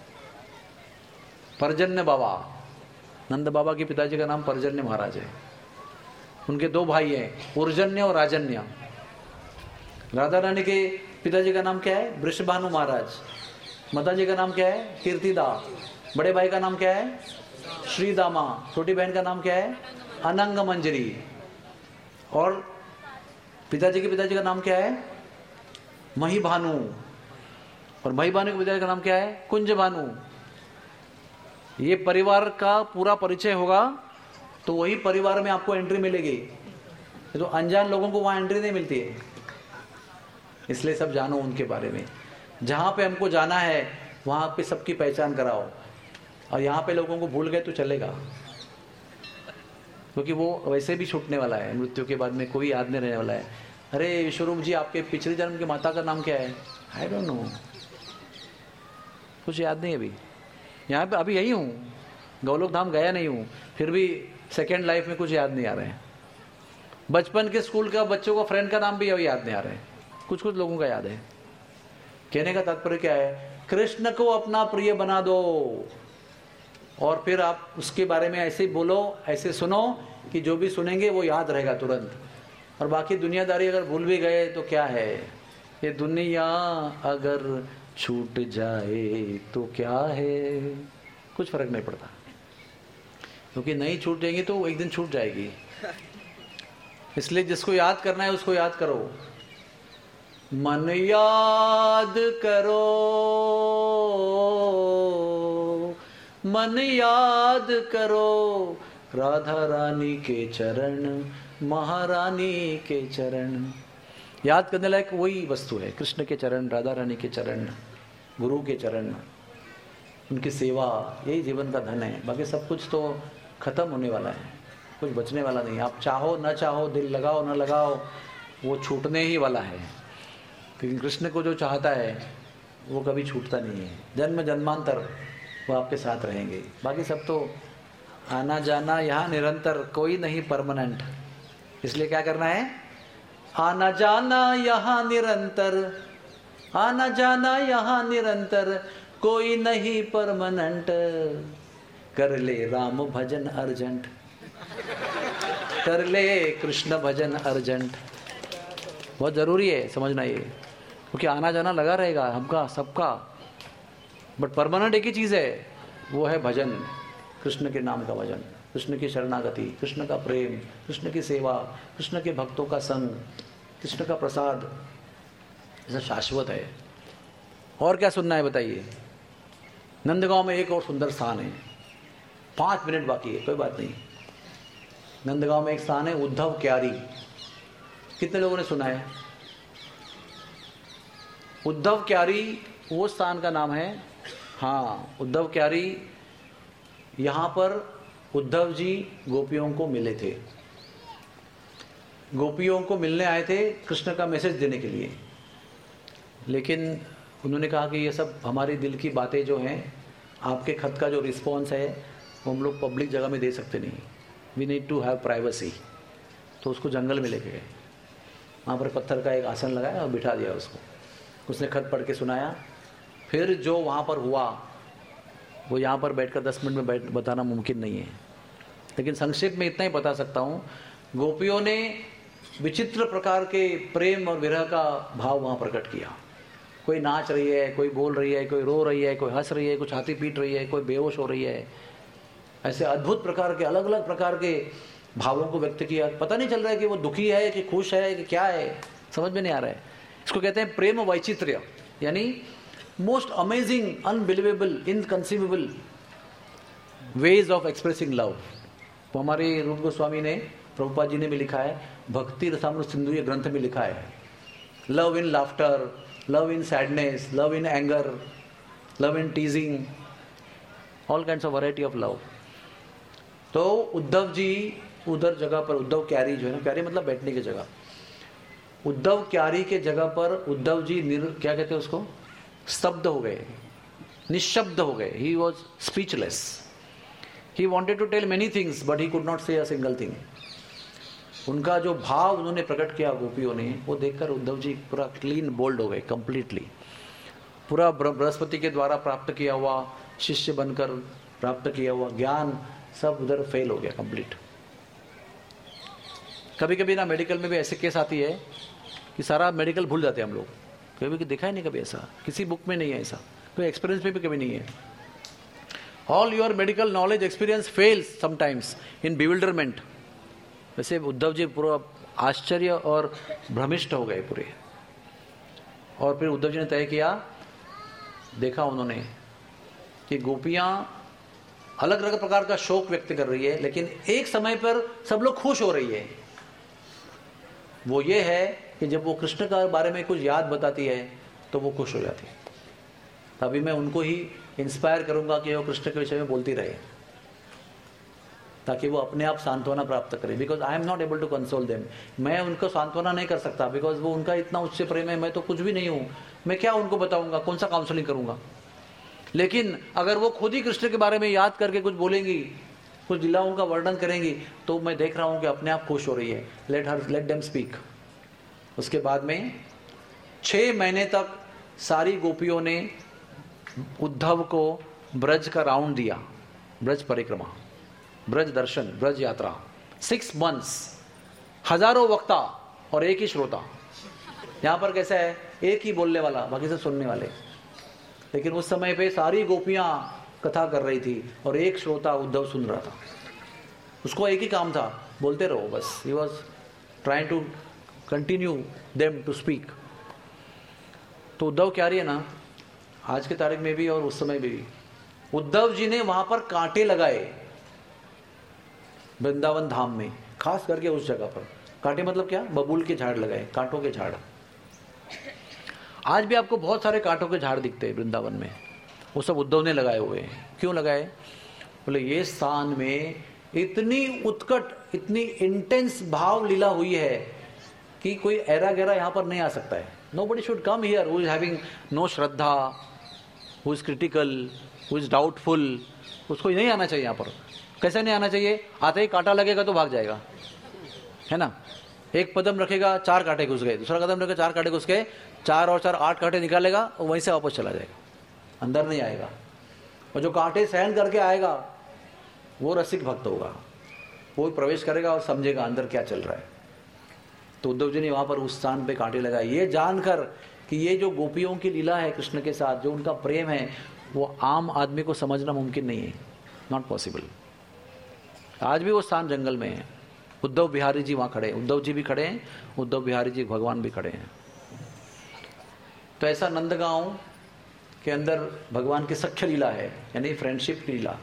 पर्जन्य बाबा। नंद बाबा के पिताजी का नाम पर्जन्य महाराज है। उनके दो भाई हैं, उर्जन्य और राजन्य। राधा रानी के पिताजी का नाम क्या है? वृषभानु महाराज। माता जी का नाम क्या है? कीर्तिदा। बड़े भाई का नाम क्या है? श्रीदामा। छोटी बहन का नाम क्या है? अनंग मंजरी। और पिताजी के पिताजी का नाम क्या है? मही भानु। और मही भानु के पिताजी का नाम क्या है? कुंज भानु। ये परिवार का पूरा परिचय होगा तो वही परिवार में आपको एंट्री मिलेगी। तो अनजान लोगों को वहां एंट्री नहीं मिलती है। इसलिए सब जानो उनके बारे में। जहां पे हमको जाना है वहां पे सबकी पहचान कराओ। और यहाँ पे लोगों को भूल गए तो चलेगा, क्योंकि वो वैसे भी छूटने वाला है। मृत्यु के बाद में कोई याद नहीं रहने वाला है। अरे विश्वरूप जी, आपके पिछले जन्म की माता का नाम क्या है? आई डोंट नो, कुछ याद नहीं अभी। यहाँ पे अभी यही हूँ, गौलोक धाम गया नहीं हूँ, फिर भी सेकेंड लाइफ में कुछ याद नहीं आ रहे हैं। बचपन के स्कूल का बच्चों का फ्रेंड का नाम भी अभी याद नहीं आ रहे हैं, कुछ कुछ लोगों का याद है। कहने का तात्पर्य क्या है? कृष्ण को अपना प्रिय बना दो, और फिर आप उसके बारे में ऐसे बोलो, ऐसे सुनो कि जो भी सुनेंगे वो याद रहेगा तुरंत। और बाकी दुनियादारी अगर भूल भी गए तो क्या है, ये दुनिया अगर छूट जाए तो क्या है, कुछ फर्क नहीं पड़ता, क्योंकि नहीं छूटेंगी तो एक दिन छूट जाएगी। इसलिए जिसको याद करना है उसको याद करो। मन याद करो, मन याद करो, राधा रानी के चरण, महारानी के चरण। याद करने लायक वही वस्तु है, कृष्ण के चरण, राधा रानी के चरण, गुरु के चरण, उनकी सेवा, यही जीवन का धन है। बाकी सब कुछ तो खत्म होने वाला है, कुछ बचने वाला नहीं। आप चाहो न चाहो, दिल लगाओ न लगाओ, वो छूटने ही वाला है। क्योंकि कृष्ण को जो चाहता है वो कभी छूटता नहीं है। जन्म जन्मांतर वो आपके साथ रहेंगे। बाकी सब तो आना जाना यहाँ निरंतर, कोई नहीं परमानेंट। इसलिए क्या करना है? आना जाना यहाँ निरंतर, आना जाना यहाँ निरंतर, कोई नहीं परमानेंट, कर ले राम भजन अर्जेंट। कर ले कृष्ण भजन अर्जेंट। बहुत ज़रूरी है समझना ये, क्योंकि आना जाना लगा रहेगा हमका सबका, बट परमानेंट एक ही चीज़ है, वो है भजन, कृष्ण के नाम का भजन, कृष्ण की शरणागति, कृष्ण का प्रेम, कृष्ण की सेवा, कृष्ण के भक्तों का संग, कृष्ण का प्रसाद, ऐसा शाश्वत है। और क्या सुनना है बताइए। नंदगांव में एक और सुंदर स्थान है, पाँच मिनट बाकी है, कोई बात नहीं। नंदगांव में एक स्थान है उद्धव क्यारी, कितने लोगों ने सुना है? उद्धव क्यारी वो स्थान का नाम है। हाँ, उद्धव क्यारी, यहाँ पर उद्धव जी गोपियों को मिले थे, गोपियों को मिलने आए थे कृष्ण का मैसेज देने के लिए, लेकिन उन्होंने कहा कि ये सब हमारे दिल की बातें जो हैं, आपके खत का जो रिस्पॉन्स है वो हम लोग पब्लिक जगह में दे सकते नहीं, we need to have privacy. तो उसको जंगल में लेके गए, वहाँ पर पत्थर का एक आसन लगाया और बिठा दिया उसको, उसने खत पढ़ के सुनाया। फिर जो वहाँ पर हुआ वो यहाँ पर बैठकर दस मिनट में बैठ बताना मुमकिन नहीं है, लेकिन संक्षेप में इतना ही बता सकता हूँ। गोपियों ने विचित्र प्रकार के प्रेम और विरह का भाव वहाँ प्रकट किया। कोई नाच रही है, कोई बोल रही है, कोई रो रही है, कोई हंस रही है, कोई छाती पीट रही है, कोई बेहोश हो रही है। ऐसे अद्भुत प्रकार के अलग अलग प्रकार के भावों को व्यक्त किया। पता नहीं चल रहा है कि वो दुखी है कि खुश है कि क्या है, समझ में नहीं आ रहा है। इसको कहते हैं प्रेम वैचित्र्य, यानी most amazing, unbelievable, inconceivable ways of expressing love. वो हमारे रूप गोस्वामी ने, प्रभुपाद जी ने भी लिखा है, भक्ति रसामृत सिंधु ये ग्रंथ में लिखा है, love in laughter, love in sadness, love in anger, love in teasing, all kinds of variety of love. तो उद्धव जी उधर जगह पर, उद्धव क्यारी जो है ना, क्यारी मतलब बैठने की जगह, उद्धव क्यारी के जगह पर उद्धव जी निर क्या कहते हैं उसको, स्तब्ध हो गए, निशब्द हो गए। He was speechless, he wanted to tell many things but he could not say a single thing. उनका जो भाव उन्होंने प्रकट किया गोपियों ने, वो देखकर उद्धव जी पूरा क्लीन बोल्ड हो गए, कंप्लीटली। पूरा बृहस्पति के द्वारा प्राप्त किया हुआ, शिष्य बनकर प्राप्त किया हुआ ज्ञान सब उधर फेल हो गया कंप्लीट। कभी कभी ना मेडिकल में भी ऐसे केस आती है कि सारा मेडिकल भूल जाते हैं हम लोग, कभी भी देखा ही नहीं, कभी ऐसा किसी बुक में नहीं है, ऐसा कोई एक्सपीरियंस में भी कभी नहीं है। All your medical knowledge experience fails sometimes in bewilderment. वैसे उद्धव जी पूरा आश्चर्य और भ्रमिष्ट हो गए पूरे। और फिर उद्धव जी ने तय किया, देखा उन्होंने कि गोपियां अलग अलग प्रकार का शोक व्यक्त कर रही है, लेकिन एक समय पर सब लोग खुश हो रही है। वो ये है कि जब वो कृष्ण के बारे में कुछ याद बताती है तो वो खुश हो जाती है। तभी मैं उनको ही इंस्पायर करूंगा कि वो कृष्ण के विषय में बोलती रहे, ताकि वो अपने आप सांत्वना प्राप्त करें। Because I am not able to console them. मैं उनको सांत्वना नहीं कर सकता, बिकॉज वो उनका इतना उच्च प्रेम है, मैं तो कुछ भी नहीं हूँ। मैं क्या उनको बताऊंगा, कौन सा काउंसलिंग करूंगा। लेकिन अगर वो खुद ही कृष्ण के बारे में याद करके कुछ बोलेंगी, कुछ लीलाओं का वर्णन करेंगी, तो मैं देख रहा हूँ कि अपने आप खुश हो रही है। Let her let them speak. उसके बाद में छह महीने तक सारी गोपियों ने उद्धव को ब्रज का राउंड दिया, ब्रज परिक्रमा, ब्रज दर्शन, ब्रज यात्रा। सिक्स मंथ्स, हजारों वक्ता और एक ही श्रोता। यहाँ पर कैसा है, एक ही बोलने वाला, बाकी से सुनने वाले। लेकिन उस समय पे सारी गोपियां कथा कर रही थी और एक श्रोता उद्धव सुन रहा था। उसको एक ही काम था, बोलते रहो बस। He was trying to continue them to speak. तो उद्धव क्या रही है ना, आज के तारीख में भी और उस समय भी, उद्धव जी ने वहां पर कांटे लगाए वृंदावन धाम में, खास करके उस जगह पर। कांटे मतलब क्या, बबूल के झाड़ लगाए, कांटों के झाड़। आज भी आपको बहुत सारे कांटों के झाड़ दिखते हैं वृंदावन में, वो सब उद्धव ने लगाए हुए हैं। क्यों लगाए? बोले ये स्थान में इतनी उत्कट, इतनी इंटेंस भाव लीला हुई है कि कोई ऐरा गहरा यहाँ पर नहीं आ सकता है। Nobody should come here who is having no Shraddha, who is critical, who is doubtful। उसको नहीं आना चाहिए यहाँ पर। कैसे नहीं आना चाहिए? आते ही कांटा लगेगा तो भाग जाएगा, है ना। एक कदम रखेगा, चार कांटे घुस गए, दूसरा कदम रखेगा, चार कांटे घुस गए, चार और चार आठ कांटे निकालेगा और वहीं से वापस चला जाएगा, अंदर नहीं आएगा। और जो कांटे सहन करके आएगा वो रसिक भक्त होगा। वो प्रवेश करेगा और समझेगा अंदर क्या चल रहा है। तो उद्धव जी ने वहां पर उस स्थान पे कांटे लगाए, ये जानकर कि ये जो गोपियों की लीला है कृष्ण के साथ, जो उनका प्रेम है, वो आम आदमी को समझना मुमकिन नहीं है, नॉट पॉसिबल। आज भी वो स्थान जंगल में है। उद्धव बिहारी जी वहां खड़े हैं, उद्धव जी भी खड़े हैं, उद्धव बिहारी जी भगवान भी खड़े हैं। तो ऐसा नंदगांव के अंदर भगवान की सख्य लीला है, यानी फ्रेंडशिप की लीला,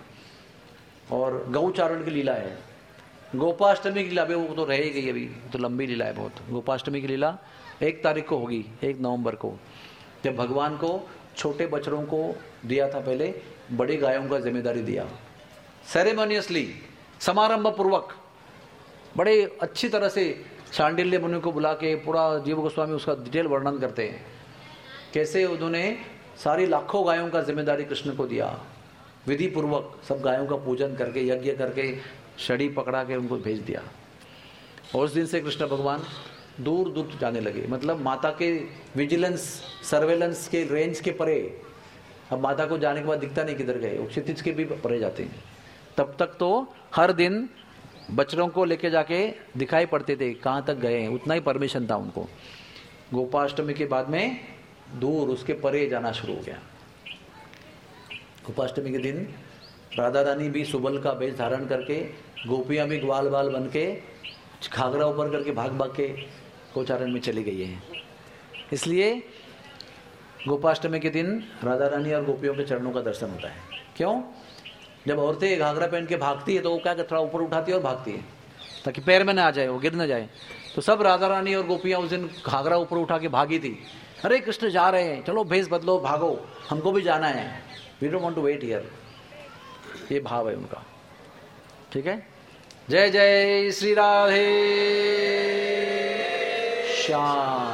और गौचारण की लीला है, गोपाष्टमी की लीला भी वो तो रह ही गई, अभी तो लंबी लीला है बहुत। गोपाष्टमी की लीला एक तारीख को होगी, एक नवंबर को, जब भगवान को छोटे बच्चों को दिया था, पहले बड़ी गायों का जिम्मेदारी दिया, सेरेमोनियसली, समारंभ पूर्वक, बड़े अच्छी तरह से शांडिल्य मुनि को बुला के पूरा जीव गोस्वामी उसका डिटेल वर्णन करते हैं, कैसे उन्होंने सारी लाखों गायों का जिम्मेदारी कृष्ण को दिया, विधि पूर्वक सब गायों का पूजन करके, यज्ञ करके, छड़ी पकड़ा के उनको भेज दिया। और उस दिन से कृष्ण भगवान दूर दूर जाने लगे, मतलब माता के विजिलेंस, सर्वेलेंस के रेंज के परे। अब माता को जाने के बाद दिखता नहीं किधर गए, क्षितिज के भी परे जाते हैं। तब तक तो हर दिन बच्चों को लेके जाके दिखाई पड़ते थे कहाँ तक गए हैं, उतना ही परमिशन था उनको। गोपाष्टमी के बाद में दूर उसके परे जाना शुरू हो गया। गोपाष्टमी के दिन राधा रानी भी सुबल का वेश धारण करके, गोपियां भी ग्वाल बाल बन के, घाघरा ऊपर करके भाग भाग के गोचारण में चली गई हैं। इसलिए गोपाष्टमी के दिन राधा रानी और गोपियों के चरणों का दर्शन होता है। क्यों? जब औरतें घाघरा पहन के भागती है तो वो क्या थोड़ा ऊपर उठाती है और भागती है ताकि पैर में ना आ जाए, वो गिर ना जाए। तो सब राधा रानी और गोपियां उस दिन घाघरा ऊपर उठा के भागी थी, अरे कृष्ण जा रहे हैं, चलो भेष बदलो, भागो, हमको भी जाना है, we don't want to wait here. ये भाव है उनका। ठीक है, जय जय श्री राधे श्याम।